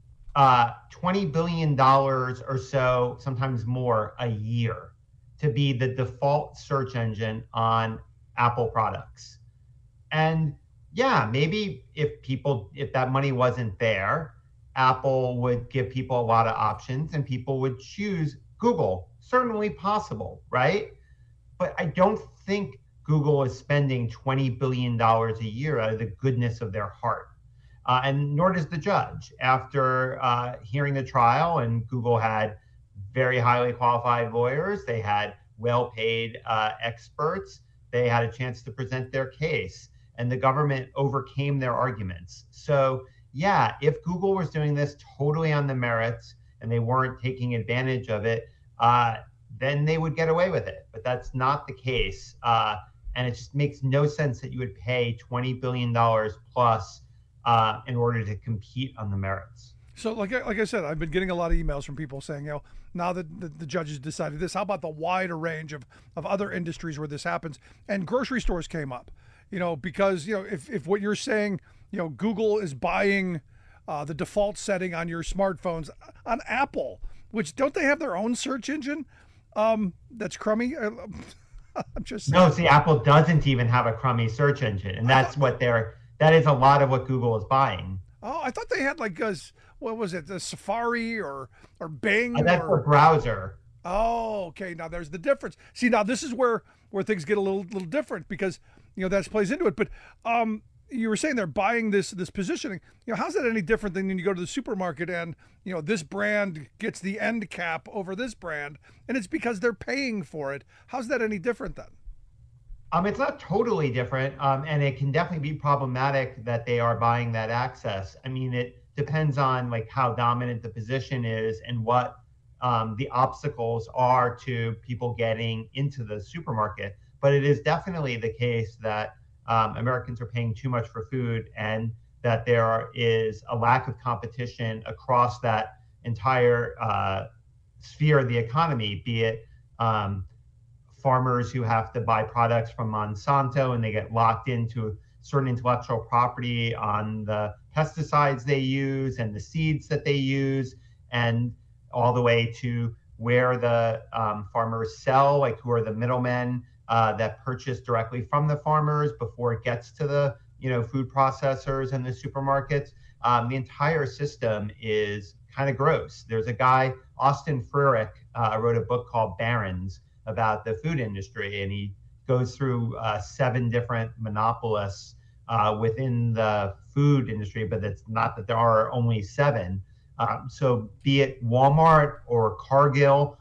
uh, twenty billion dollars or so, sometimes more, a year to be the default search engine on Apple products. And yeah, maybe if people, if that money wasn't there, Apple would give people a lot of options and people would choose Google. Certainly possible, right? But I don't think Google is spending twenty billion dollars a year out of the goodness of their heart. Uh, and nor does the judge. After uh, hearing the trial, and Google had very highly qualified lawyers, they had well-paid uh, experts, they had a chance to present their case, and the government overcame their arguments. So yeah, if Google was doing this totally on the merits and they weren't taking advantage of it, uh, then they would get away with it. But that's not the case. Uh, and it just makes no sense that you would pay twenty billion dollars plus uh, in order to compete on the merits. So like, like I said, I've been getting a lot of emails from people saying, you know, now that the, the judges decided this, how about the wider range of, of other industries where this happens? And grocery stores came up, you know, because, you know, if, if what you're saying, you know, Google is buying uh, the default setting on your smartphones on Apple, which don't they have their own search engine? Um, that's crummy. I'm just saying. No, see, Apple doesn't even have a crummy search engine, and that's what they're. That is a lot of what Google is buying. Oh, I thought they had like a, what was it, the Safari or or Bing? Uh, that's or... a browser. Oh, okay. Now there's the difference. See, now this is where where things get a little little different, because you know that plays into it. But um, you were saying they're buying this this positioning. You know, how's that any different than when you go to the supermarket and you know this brand gets the end cap over this brand, and it's because they're paying for it? How's that any different then? Um, it's not totally different, um, and it can definitely be problematic that they are buying that access. I mean, it depends on like how dominant the position is and what um, the obstacles are to people getting into the supermarket. But it is definitely the case that um, Americans are paying too much for food, and that there is a lack of competition across that entire uh, sphere of the economy, be it um, farmers who have to buy products from Monsanto and they get locked into certain intellectual property on the pesticides they use and the seeds that they use, and all the way to where the um, farmers sell, like who are the middlemen uh, that purchase directly from the farmers before it gets to the you know food processors and the supermarkets. Um, the entire system is kind of gross. There's a guy, Austin Frerick, uh, wrote a book called Barron's about the food industry, and he goes through uh, seven different monopolists uh, within the food industry, but it's not that there are only seven. Um, so be it Walmart or Cargill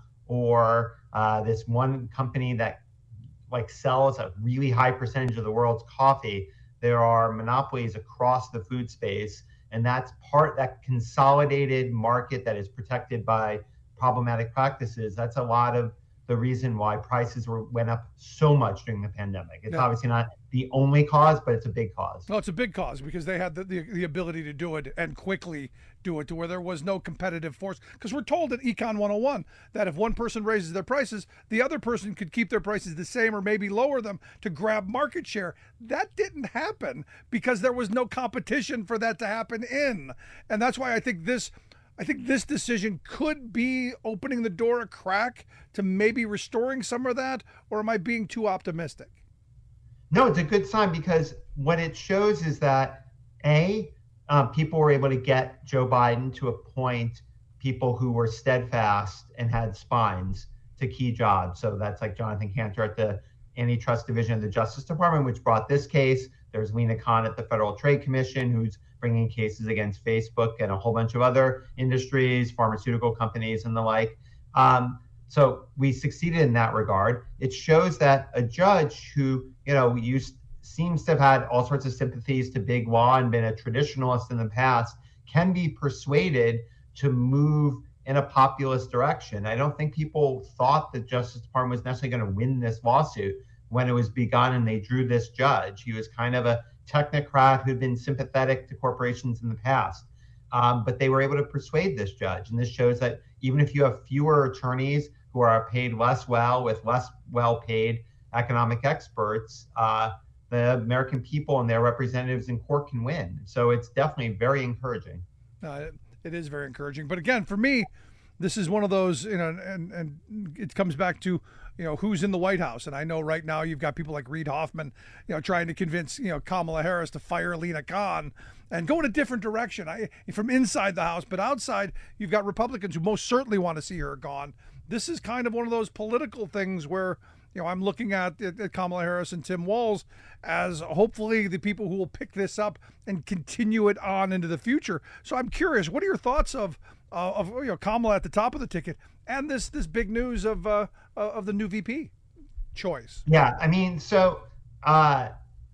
or uh, this one company that like sells a really high percentage of the world's coffee, there are monopolies across the food space, and that's part that consolidated market that is protected by problematic practices. That's a lot of the reason why prices were went up so much during the pandemic. It's Yeah. obviously not the only cause, but it's a big cause. No, it's a big cause because they had the, the, the ability to do it and quickly do it to where there was no competitive force. Because we're told at Econ one oh one that if one person raises their prices, the other person could keep their prices the same or maybe lower them to grab market share. That didn't happen because there was no competition for that to happen in. And that's why I think this I think this decision could be opening the door a crack to maybe restoring some of that, or am I being too optimistic? No, it's a good sign because what it shows is that, A, um, people were able to get Joe Biden to appoint people who were steadfast and had spines to key jobs. So that's like Jonathan Cantor at the Antitrust Division of the Justice Department, which brought this case. There's Lena Khan at the Federal Trade Commission, who's bringing cases against Facebook and a whole bunch of other industries, pharmaceutical companies and the like. Um, so we succeeded in that regard. It shows that a judge who, you know, used, seems to have had all sorts of sympathies to big law and been a traditionalist in the past can be persuaded to move in a populist direction. I don't think people thought the Justice Department was necessarily going to win this lawsuit when it was begun and they drew this judge. He was kind of a technocrat who'd been sympathetic to corporations in the past. Um, but they were able to persuade this judge. And this shows that even if you have fewer attorneys who are paid less well with less well-paid economic experts, uh, the American people and their representatives in court can win. So it's definitely very encouraging. Uh, it is very encouraging. But again, for me, this is one of those, you know, and, and it comes back to, you know, who's in the White House. And I know right now you've got people like Reid Hoffman, you know, trying to convince, you know, Kamala Harris to fire Lena Khan and go in a different direction I, from inside the House. But outside, you've got Republicans who most certainly want to see her gone. This is kind of one of those political things where, you know, I'm looking at, at Kamala Harris and Tim Walz as hopefully the people who will pick this up and continue it on into the future. So I'm curious, what are your thoughts of uh, of you know Kamala at the top of the ticket and this this big news of uh, of the new V P choice? Yeah, I mean, so uh,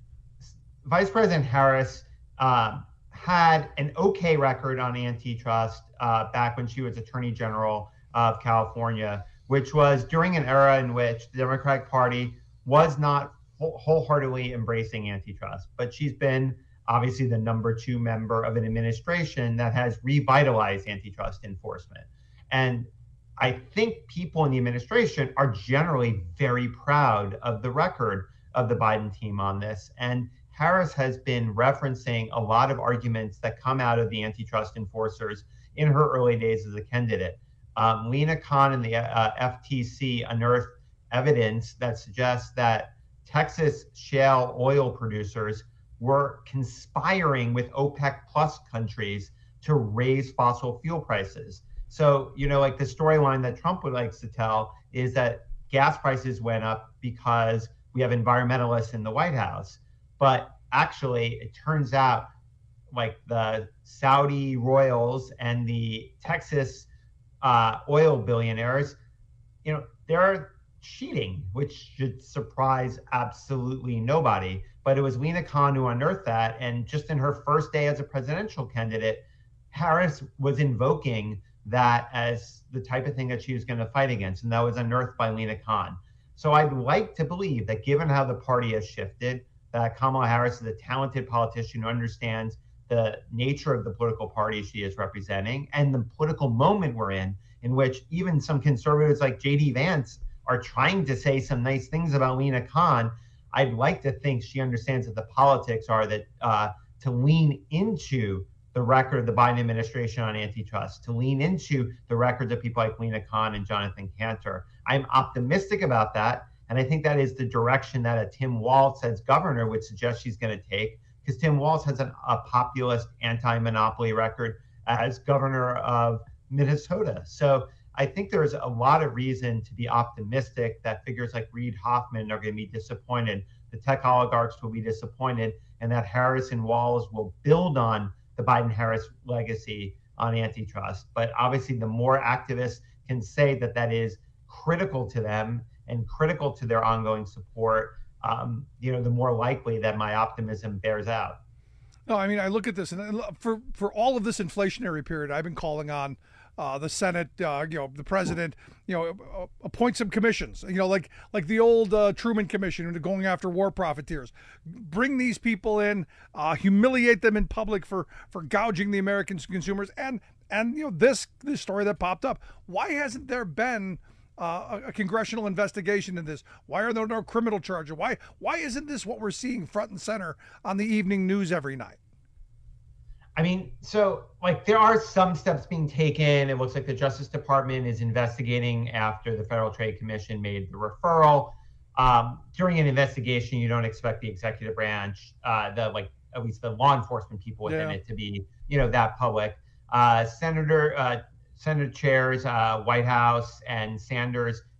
Vice President Harris uh, had an okay record on antitrust uh, back when she was Attorney General of California, which was during an era in which the Democratic Party was not wholeheartedly embracing antitrust. But she's been obviously the number two member of an administration that has revitalized antitrust enforcement. And I think people in the administration are generally very proud of the record of the Biden team on this. And Harris has been referencing a lot of arguments that come out of the antitrust enforcers in her early days as a candidate. Um, Lena Khan and the uh, F T C unearthed evidence that suggests that Texas shale oil producers were conspiring with OPEC plus countries to raise fossil fuel prices. So, you know, like the storyline that Trump would likes to tell is that gas prices went up because we have environmentalists in the White House. But actually, it turns out like the Saudi royals and the Texas uh, oil billionaires, you know, they're cheating, which should surprise absolutely nobody. But it was Lena Khan who unearthed that. And just in her first day as a presidential candidate, Harris was invoking that as the type of thing that she was going to fight against. And that was unearthed by Lena Khan. So I'd like to believe that given how the party has shifted, that Kamala Harris is a talented politician who understands the nature of the political party she is representing and the political moment we're in, in which even some conservatives like J D Vance are trying to say some nice things about Lena Khan. I'd like to think she understands that the politics are that uh, to lean into the record of the Biden administration on antitrust, to lean into the records of people like Lena Khan and Jonathan Cantor. I'm optimistic about that. And I think that is the direction that a Tim Walz as governor would suggest she's going to take, because Tim Walz has an, a populist anti-monopoly record as governor of Minnesota. So I think there's a lot of reason to be optimistic that figures like Reid Hoffman are going to be disappointed, the tech oligarchs will be disappointed, and that Harris and Walz will build on the Biden-Harris legacy on antitrust. But obviously, the more activists can say that that is critical to them and critical to their ongoing support, um, you know, the more likely that my optimism bears out. No, I mean, I look at this, and for for all of this inflationary period, I've been calling on uh, the Senate, uh, you know, the president, you know, uh, appoint some commissions, you know, like like the old uh, Truman Commission going after war profiteers. Bring these people in, uh, humiliate them in public for for gouging the American consumers, and and you know this this story that popped up. Why hasn't there been Uh, a, a congressional investigation in this? Why are there no criminal charges? Why why isn't this what we're seeing front and center on the evening news every night? I mean, so like there are some steps being taken. It looks like the Justice Department is investigating after the Federal Trade Commission made the referral. Um, during an investigation, you don't expect the executive branch, uh, the like at least the law enforcement people within Yeah. it to be, you know, that public. Uh, Senator uh, Senate chairs, uh, White House and Sanders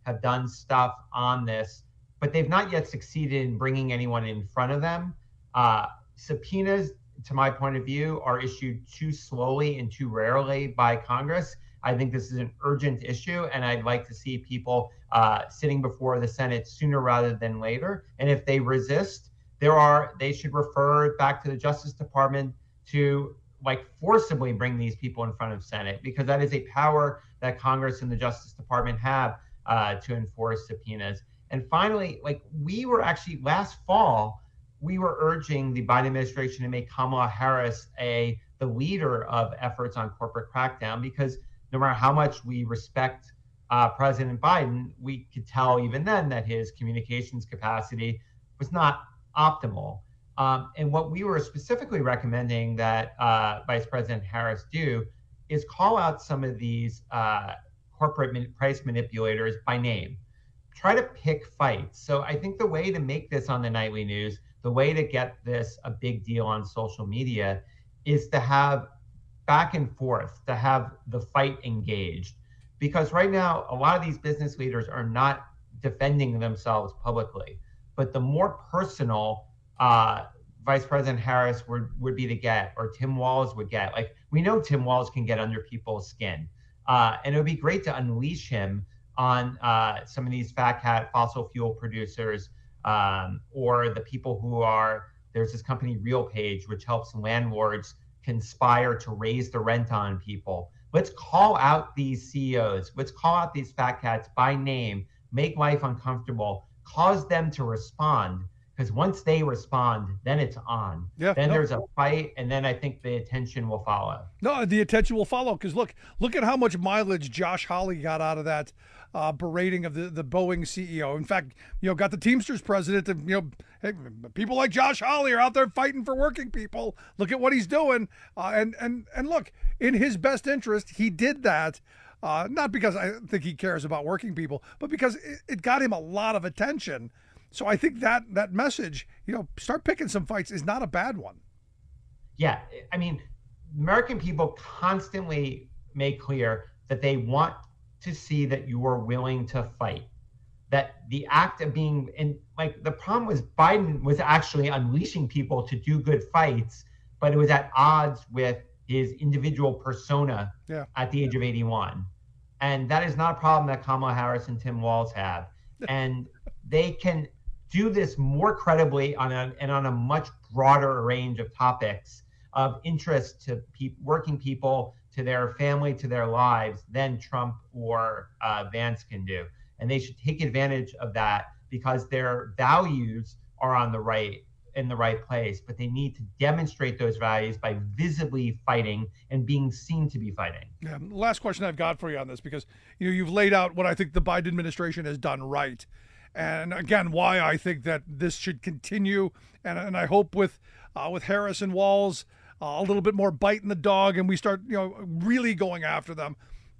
have done stuff on this, but they've not yet succeeded in bringing anyone in front of them. Uh, subpoenas, to my point of view, are issued too slowly and too rarely by Congress. I think this is an urgent issue, and I'd like to see people uh, sitting before the Senate sooner rather than later. And if they resist, there are they should refer back to the Justice Department to like forcibly bring these people in front of Senate, because that is a power that Congress and the Justice Department have uh, to enforce subpoenas. And finally, like we were actually last fall, we were urging the Biden administration to make Kamala Harris a the leader of efforts on corporate crackdown, because no matter how much we respect uh, President Biden, we could tell even then that his communications capacity was not optimal. Um, and what we were specifically recommending that uh, Vice President Harris do is call out some of these uh, corporate man- price manipulators by name. Try to pick fights. So I think the way to make this on the nightly news, the way to get this a big deal on social media, is to have back and forth, to have the fight engaged. Because right now, a lot of these business leaders are not defending themselves publicly. But the more personal uh, Vice President Harris would, would be to get, or Tim Walz would get, like we know Tim Walz can get under people's skin. Uh, and it would be great to unleash him on uh, some of these fat cat fossil fuel producers, um, or the people who are, there's this company RealPage, which helps landlords conspire to raise the rent on people. Let's call out these C E Os. Let's call out these fat cats by name, make life uncomfortable, cause them to respond. Because once they respond, then it's on. Yeah, then no. there's a fight, and then I think the attention will follow. No, the attention will follow. Because look, look at how much mileage Josh Hawley got out of that uh, berating of the, the Boeing C E O. In fact, you know, got the Teamsters president to, you know, hey, people like Josh Hawley are out there fighting for working people. Look at what he's doing. Uh, and and and look, in his best interest, he did that. Uh, not because I think he cares about working people, but because it, it got him a lot of attention. So I think that that message, you know, start picking some fights is not a bad one. Yeah, I mean, American people constantly make clear that they want to see that you are willing to fight. That the act of being, and like the problem was Biden was actually unleashing people to do good fights, but it was at odds with his individual persona yeah. at the age of eighty-one. And that is not a problem that Kamala Harris and Tim Walz have. And they can do this more credibly on a, and on a much broader range of topics of interest to pe- working people, to their family, to their lives than Trump or uh, Vance can do. And they should take advantage of that because their values are on the right, in the right place, but they need to demonstrate those values by visibly fighting and being seen to be fighting. Yeah, last question I've got for you on this, because you know, you've laid out what I think the Biden administration has done right. And again, why I think that this should continue. And, and I hope with uh, with Harris and Walz, uh, a little bit more bite in the dog, and we start, you know, really going after them.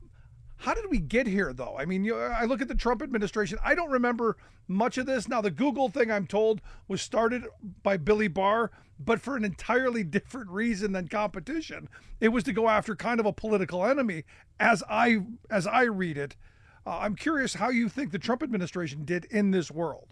How did we get here, though? I mean, you know, I look at the Trump administration. I don't remember much of this. Now, the Google thing, I'm told, was started by Billy Barr, but for an entirely different reason than competition. It was to go after kind of a political enemy, as I as I read it. Uh, I'm curious how you think the Trump administration did in this world.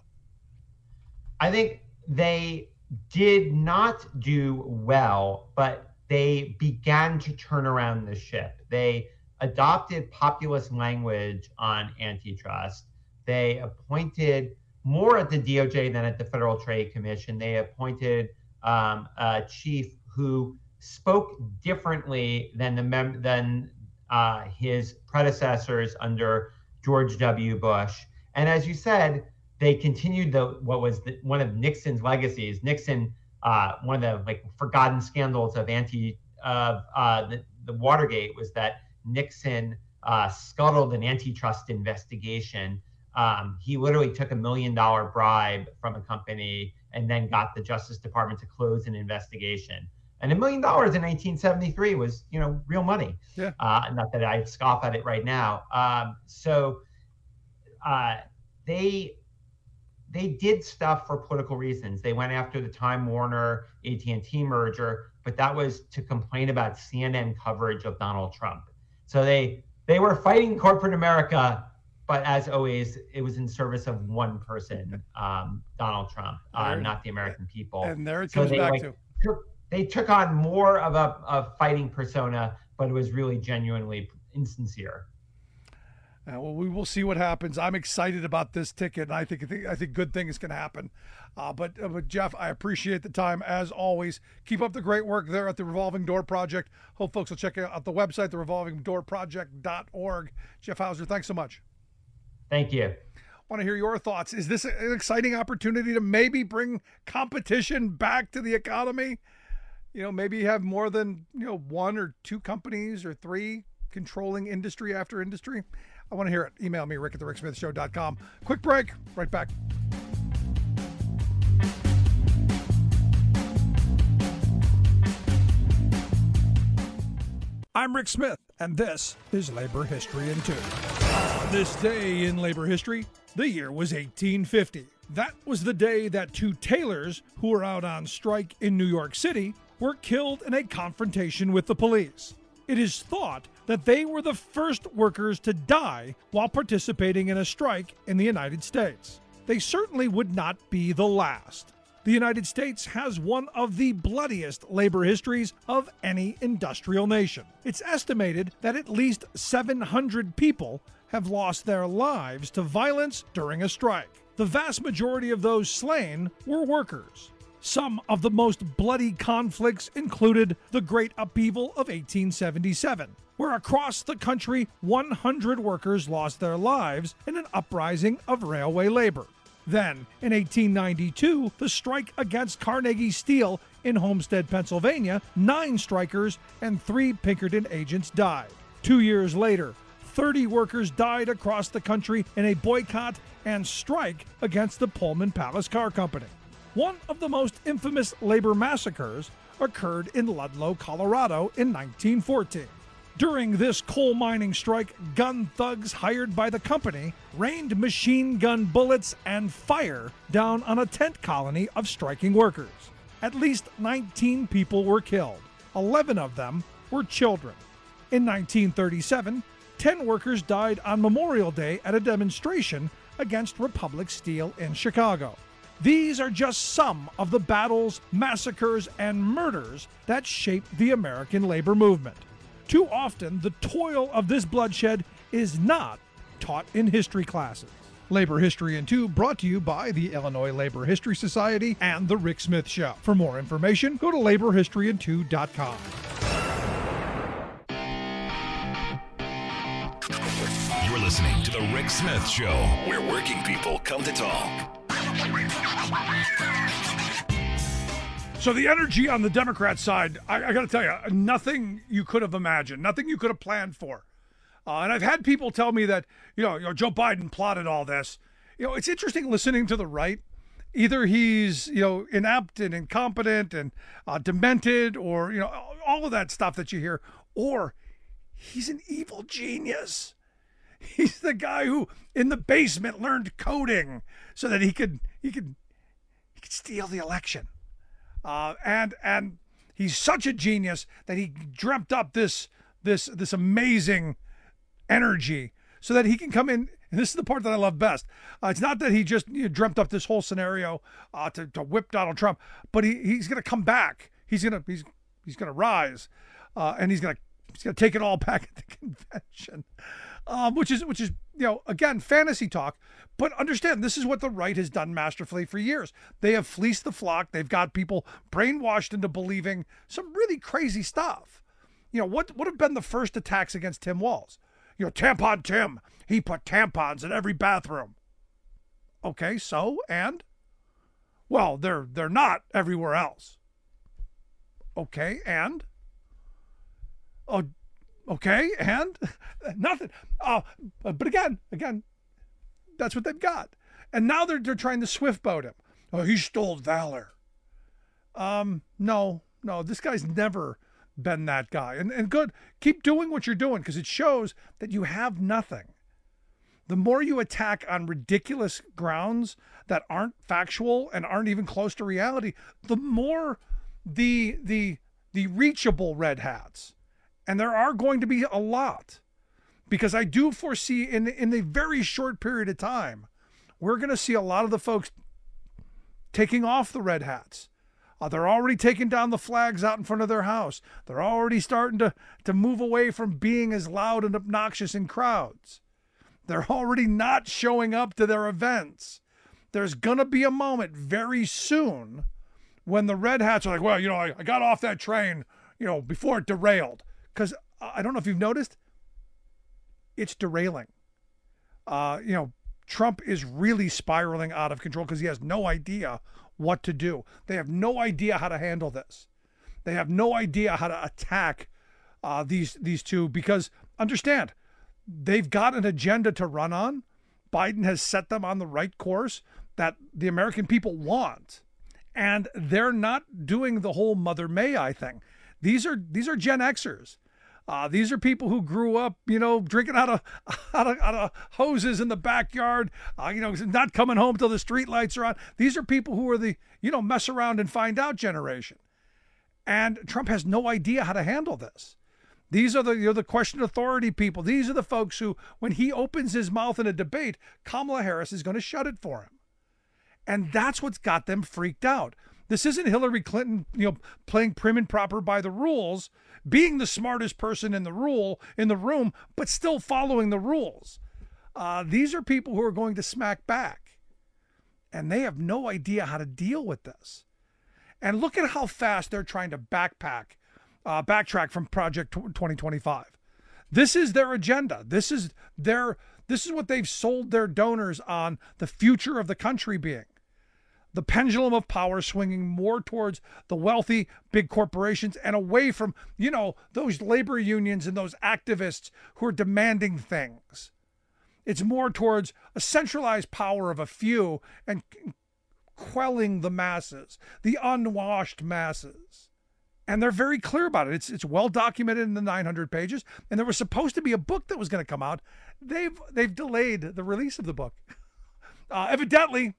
I think they did not do well, but they began to turn around the ship. They adopted populist language on antitrust. They appointed more at the D O J than at the Federal Trade Commission. They appointed um, a chief who spoke differently than the mem- than uh, his predecessors under George W. Bush. And as you said, they continued the what was the, one of Nixon's legacies. Nixon, uh, one of the like forgotten scandals of anti of uh, the, the Watergate was that Nixon uh, scuttled an antitrust investigation. Um, he literally took a million dollar bribe from a company and then got the Justice Department to close an investigation. And a million dollars in nineteen seventy-three was, you know, real money. Yeah. Uh, not that I scoff at it right now. Um, so uh, they they did stuff for political reasons. They went after the Time Warner A T and T merger, but that was to complain about C N N coverage of Donald Trump. So they they were fighting corporate America but as always, it was in service of one person, um, Donald Trump, uh, There- not the American people. And there it So comes they, back like, to. took, they took on more of a, a fighting persona, but it was really genuinely insincere. Uh, well, we will see what happens. I'm excited about this ticket, and I think I think, I think good things can happen. Uh, but, uh, but Jeff, I appreciate the time as always. Keep up the great work there at the Revolving Door Project. Hope folks will check out the website, the revolving door project dot org. Jeff Hauser, thanks so much. Thank you. Want to hear your thoughts? Is this an exciting opportunity to maybe bring competition back to the economy? You know, maybe have more than, you know, one or two companies or three controlling industry after industry. I want to hear it. Email me, rick at the rick smith show dot com. Quick break. Right back. I'm Rick Smith, and this is Labor History in Two. On this day in labor history, the year was eighteen fifty. That was the day that two tailors who were out on strike in New York City were killed in a confrontation with the police. It is thought that they were the first workers to die while participating in a strike in the United States. They certainly would not be the last. The United States has one of the bloodiest labor histories of any industrial nation. It's estimated that at least seven hundred people have lost their lives to violence during a strike. The vast majority of those slain were workers. Some of the most bloody conflicts included the Great Upheaval of eighteen seventy-seven, where across the country one hundred workers lost their lives in an uprising of railway labor. Then, in eighteen ninety-two, the strike against Carnegie Steel in Homestead, Pennsylvania, nine strikers and three Pinkerton agents died. Two years later, thirty workers died across the country in a boycott and strike against the Pullman Palace Car Company. One of the most infamous labor massacres occurred in Ludlow, Colorado in nineteen fourteen. During this coal mining strike, gun thugs hired by the company rained machine gun bullets and fire down on a tent colony of striking workers. At least nineteen people were killed. eleven of them were children. In nineteen thirty-seven, ten workers died on Memorial Day at a demonstration against Republic Steel in Chicago. These are just some of the battles, massacres, and murders that shaped the American labor movement. Too often, the toil of this bloodshed is not taught in history classes. Labor History in Two brought to you by the Illinois Labor History Society and The Rick Smith Show. For more information, go to labor history in two dot com. You're listening to The Rick Smith Show, where working people come to talk. So the energy on the Democrat side, I, I got to tell you, nothing you could have imagined, nothing you could have planned for. Uh, and I've had people tell me that, you know, you know, Joe Biden plotted all this. You know, it's interesting listening to the right. Either he's, you know, inept and incompetent and uh, demented, or, you know, all of that stuff that you hear, or he's an evil genius. He's the guy who, in the basement, learned coding so that he could he could he could steal the election. Uh, and and he's such a genius that he dreamt up this this this amazing energy so that he can come in. And this is the part that I love best. Uh, it's not that he just you know, dreamt up this whole scenario uh, to to whip Donald Trump, but he, he's going to come back. He's gonna he's he's gonna rise, uh, and he's gonna he's gonna take it all back at the convention, um, which is which is you know again fantasy talk. But understand, this is what the right has done masterfully for years. They have fleeced the flock. They've got people brainwashed into believing some really crazy stuff. You know, what would have been the first attacks against Tim Walz? You know, Tampon Tim, he put tampons in every bathroom. Okay, so, and? Well, they're they're not everywhere else. Okay, and? Oh, okay, and? Nothing. Uh, but again, again, that's what they've got. And now they're they're trying to swift boat him. Oh, he stole valor. Um, no, no, this guy's never been that guy. And and good, keep doing what you're doing because it shows that you have nothing. The more you attack on ridiculous grounds that aren't factual and aren't even close to reality, the more the the the reachable red hats. And there are going to be a lot. because I do foresee in, in a very short period of time, we're going to see a lot of the folks taking off the red hats. Uh, they're already taking down the flags out in front of their house. They're already starting to, to move away from being as loud and obnoxious in crowds. They're already not showing up to their events. There's going to be a moment very soon when the red hats are like, well, you know, I, I got off that train, you know, before it derailed. Because uh, I don't know if you've noticed, it's derailing. Uh, you know, Trump is really spiraling out of control because he has no idea what to do. They have no idea how to handle this. They have no idea how to attack uh, these these two because, understand, they've got an agenda to run on. Biden has set them on the right course that the American people want. And they're not doing the whole Mother May I thing. These are these are Gen Xers. Uh, these are people who grew up, you know, drinking out of out of, out of hoses in the backyard, uh, you know, not coming home till the street lights are on. These are people who are the, you know, mess around and find out generation. And Trump has no idea how to handle this. These are the, you know, the question authority people. These are the folks who, when he opens his mouth in a debate, Kamala Harris is going to shut it for him. And that's what's got them freaked out. This isn't Hillary Clinton, you know, playing prim and proper by the rules, being the smartest person in the rule in the room, but still following the rules. Uh, these are people who are going to smack back, and they have no idea how to deal with this. And look at how fast they're trying to backpack, uh, backtrack from Project twenty twenty-five. This is their agenda. This is their. This is what they've sold their donors on the future of the country being. The pendulum of power swinging more towards the wealthy big corporations and away from, you know, those labor unions and those activists who are demanding things. It's more towards a centralized power of a few and quelling the masses, the unwashed masses. And they're very clear about it. It's it's well documented in the nine hundred pages. And there was supposed to be a book that was going to come out. They've they've delayed the release of the book. Uh, evidently,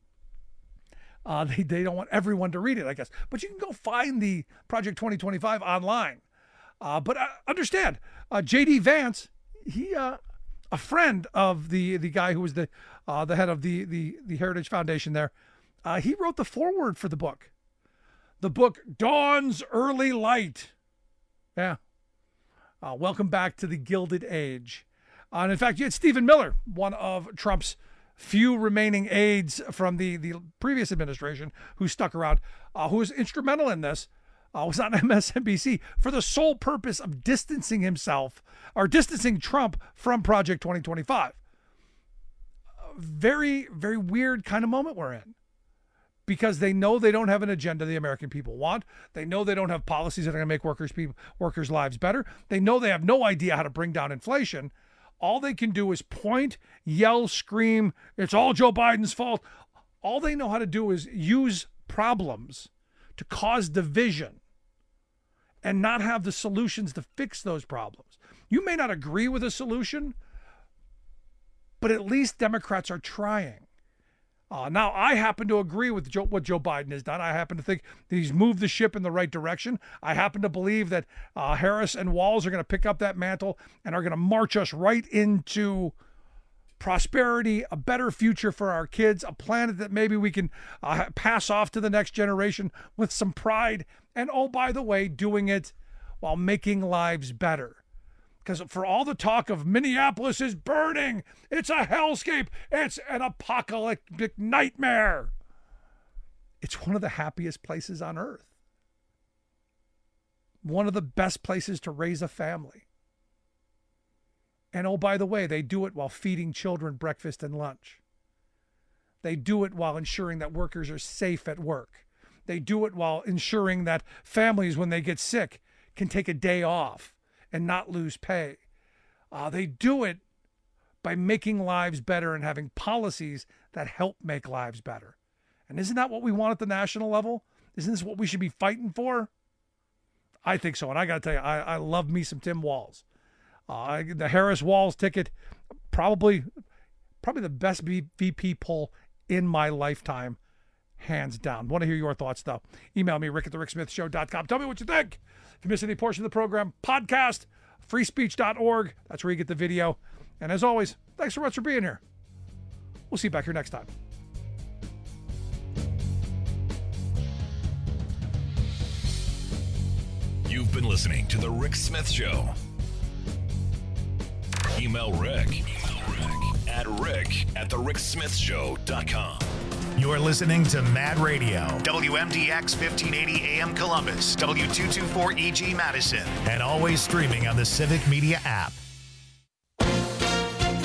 Uh, they, they don't want everyone to read it, I guess. But you can go find the Project twenty twenty-five online. Uh, but uh, understand, uh, J D Vance, he uh, a friend of the the guy who was the uh, the head of the, the, the Heritage Foundation there, uh, he wrote the foreword for the book. The book, Dawn's Early Light. Yeah. Uh, welcome back to the Gilded Age. Uh, and in fact, you had Stephen Miller, one of Trump's few remaining aides from the, the previous administration who stuck around, uh, who was instrumental in this, uh, was on M S N B C for the sole purpose of distancing himself or distancing Trump from Project twenty twenty-five. A very, very weird kind of moment we're in because they know they don't have an agenda the American people want. They know they don't have policies that are going to make workers, people, workers' lives better. They know they have no idea how to bring down inflation. All they can do is point, yell, scream, it's all Joe Biden's fault. All they know how to do is use problems to cause division and not have the solutions to fix those problems. You may not agree with a solution, but at least Democrats are trying. Uh, now, I happen to agree with Joe, what Joe Biden has done. I happen to think that he's moved the ship in the right direction. I happen to believe that uh, Harris and Walz are going to pick up that mantle and are going to march us right into prosperity, a better future for our kids, a planet that maybe we can uh, pass off to the next generation with some pride. And oh, by the way, doing it while making lives better. Because for all the talk of Minneapolis is burning, it's a hellscape, it's an apocalyptic nightmare. It's one of the happiest places on earth. One of the best places to raise a family. And oh, by the way, they do it while feeding children breakfast and lunch. They do it while ensuring that workers are safe at work. They do it while ensuring that families, when they get sick, can take a day off and not lose pay. Uh, they do it by making lives better and having policies that help make lives better. And isn't that what we want at the national level? Isn't this what we should be fighting for? I think so. And I got to tell you, I, I love me some Tim Walz. Uh, the Harris Walz ticket, probably, probably the best V P poll in my lifetime, hands down. Want to hear your thoughts, though. Email me, rick at the rick smith show dot com. Tell me what you think. If you miss any portion of the program, podcast, free speech dot org. That's where you get the video. And as always, thanks so much for being here. We'll see you back here next time. You've been listening to The Rick Smith Show. Email Rick, Email Rick at rick at the rick smith show dot com. You're listening to Mad Radio, W M D X fifteen eighty A M Columbus, W two twenty-four E G Madison, and always streaming on the Civic Media app.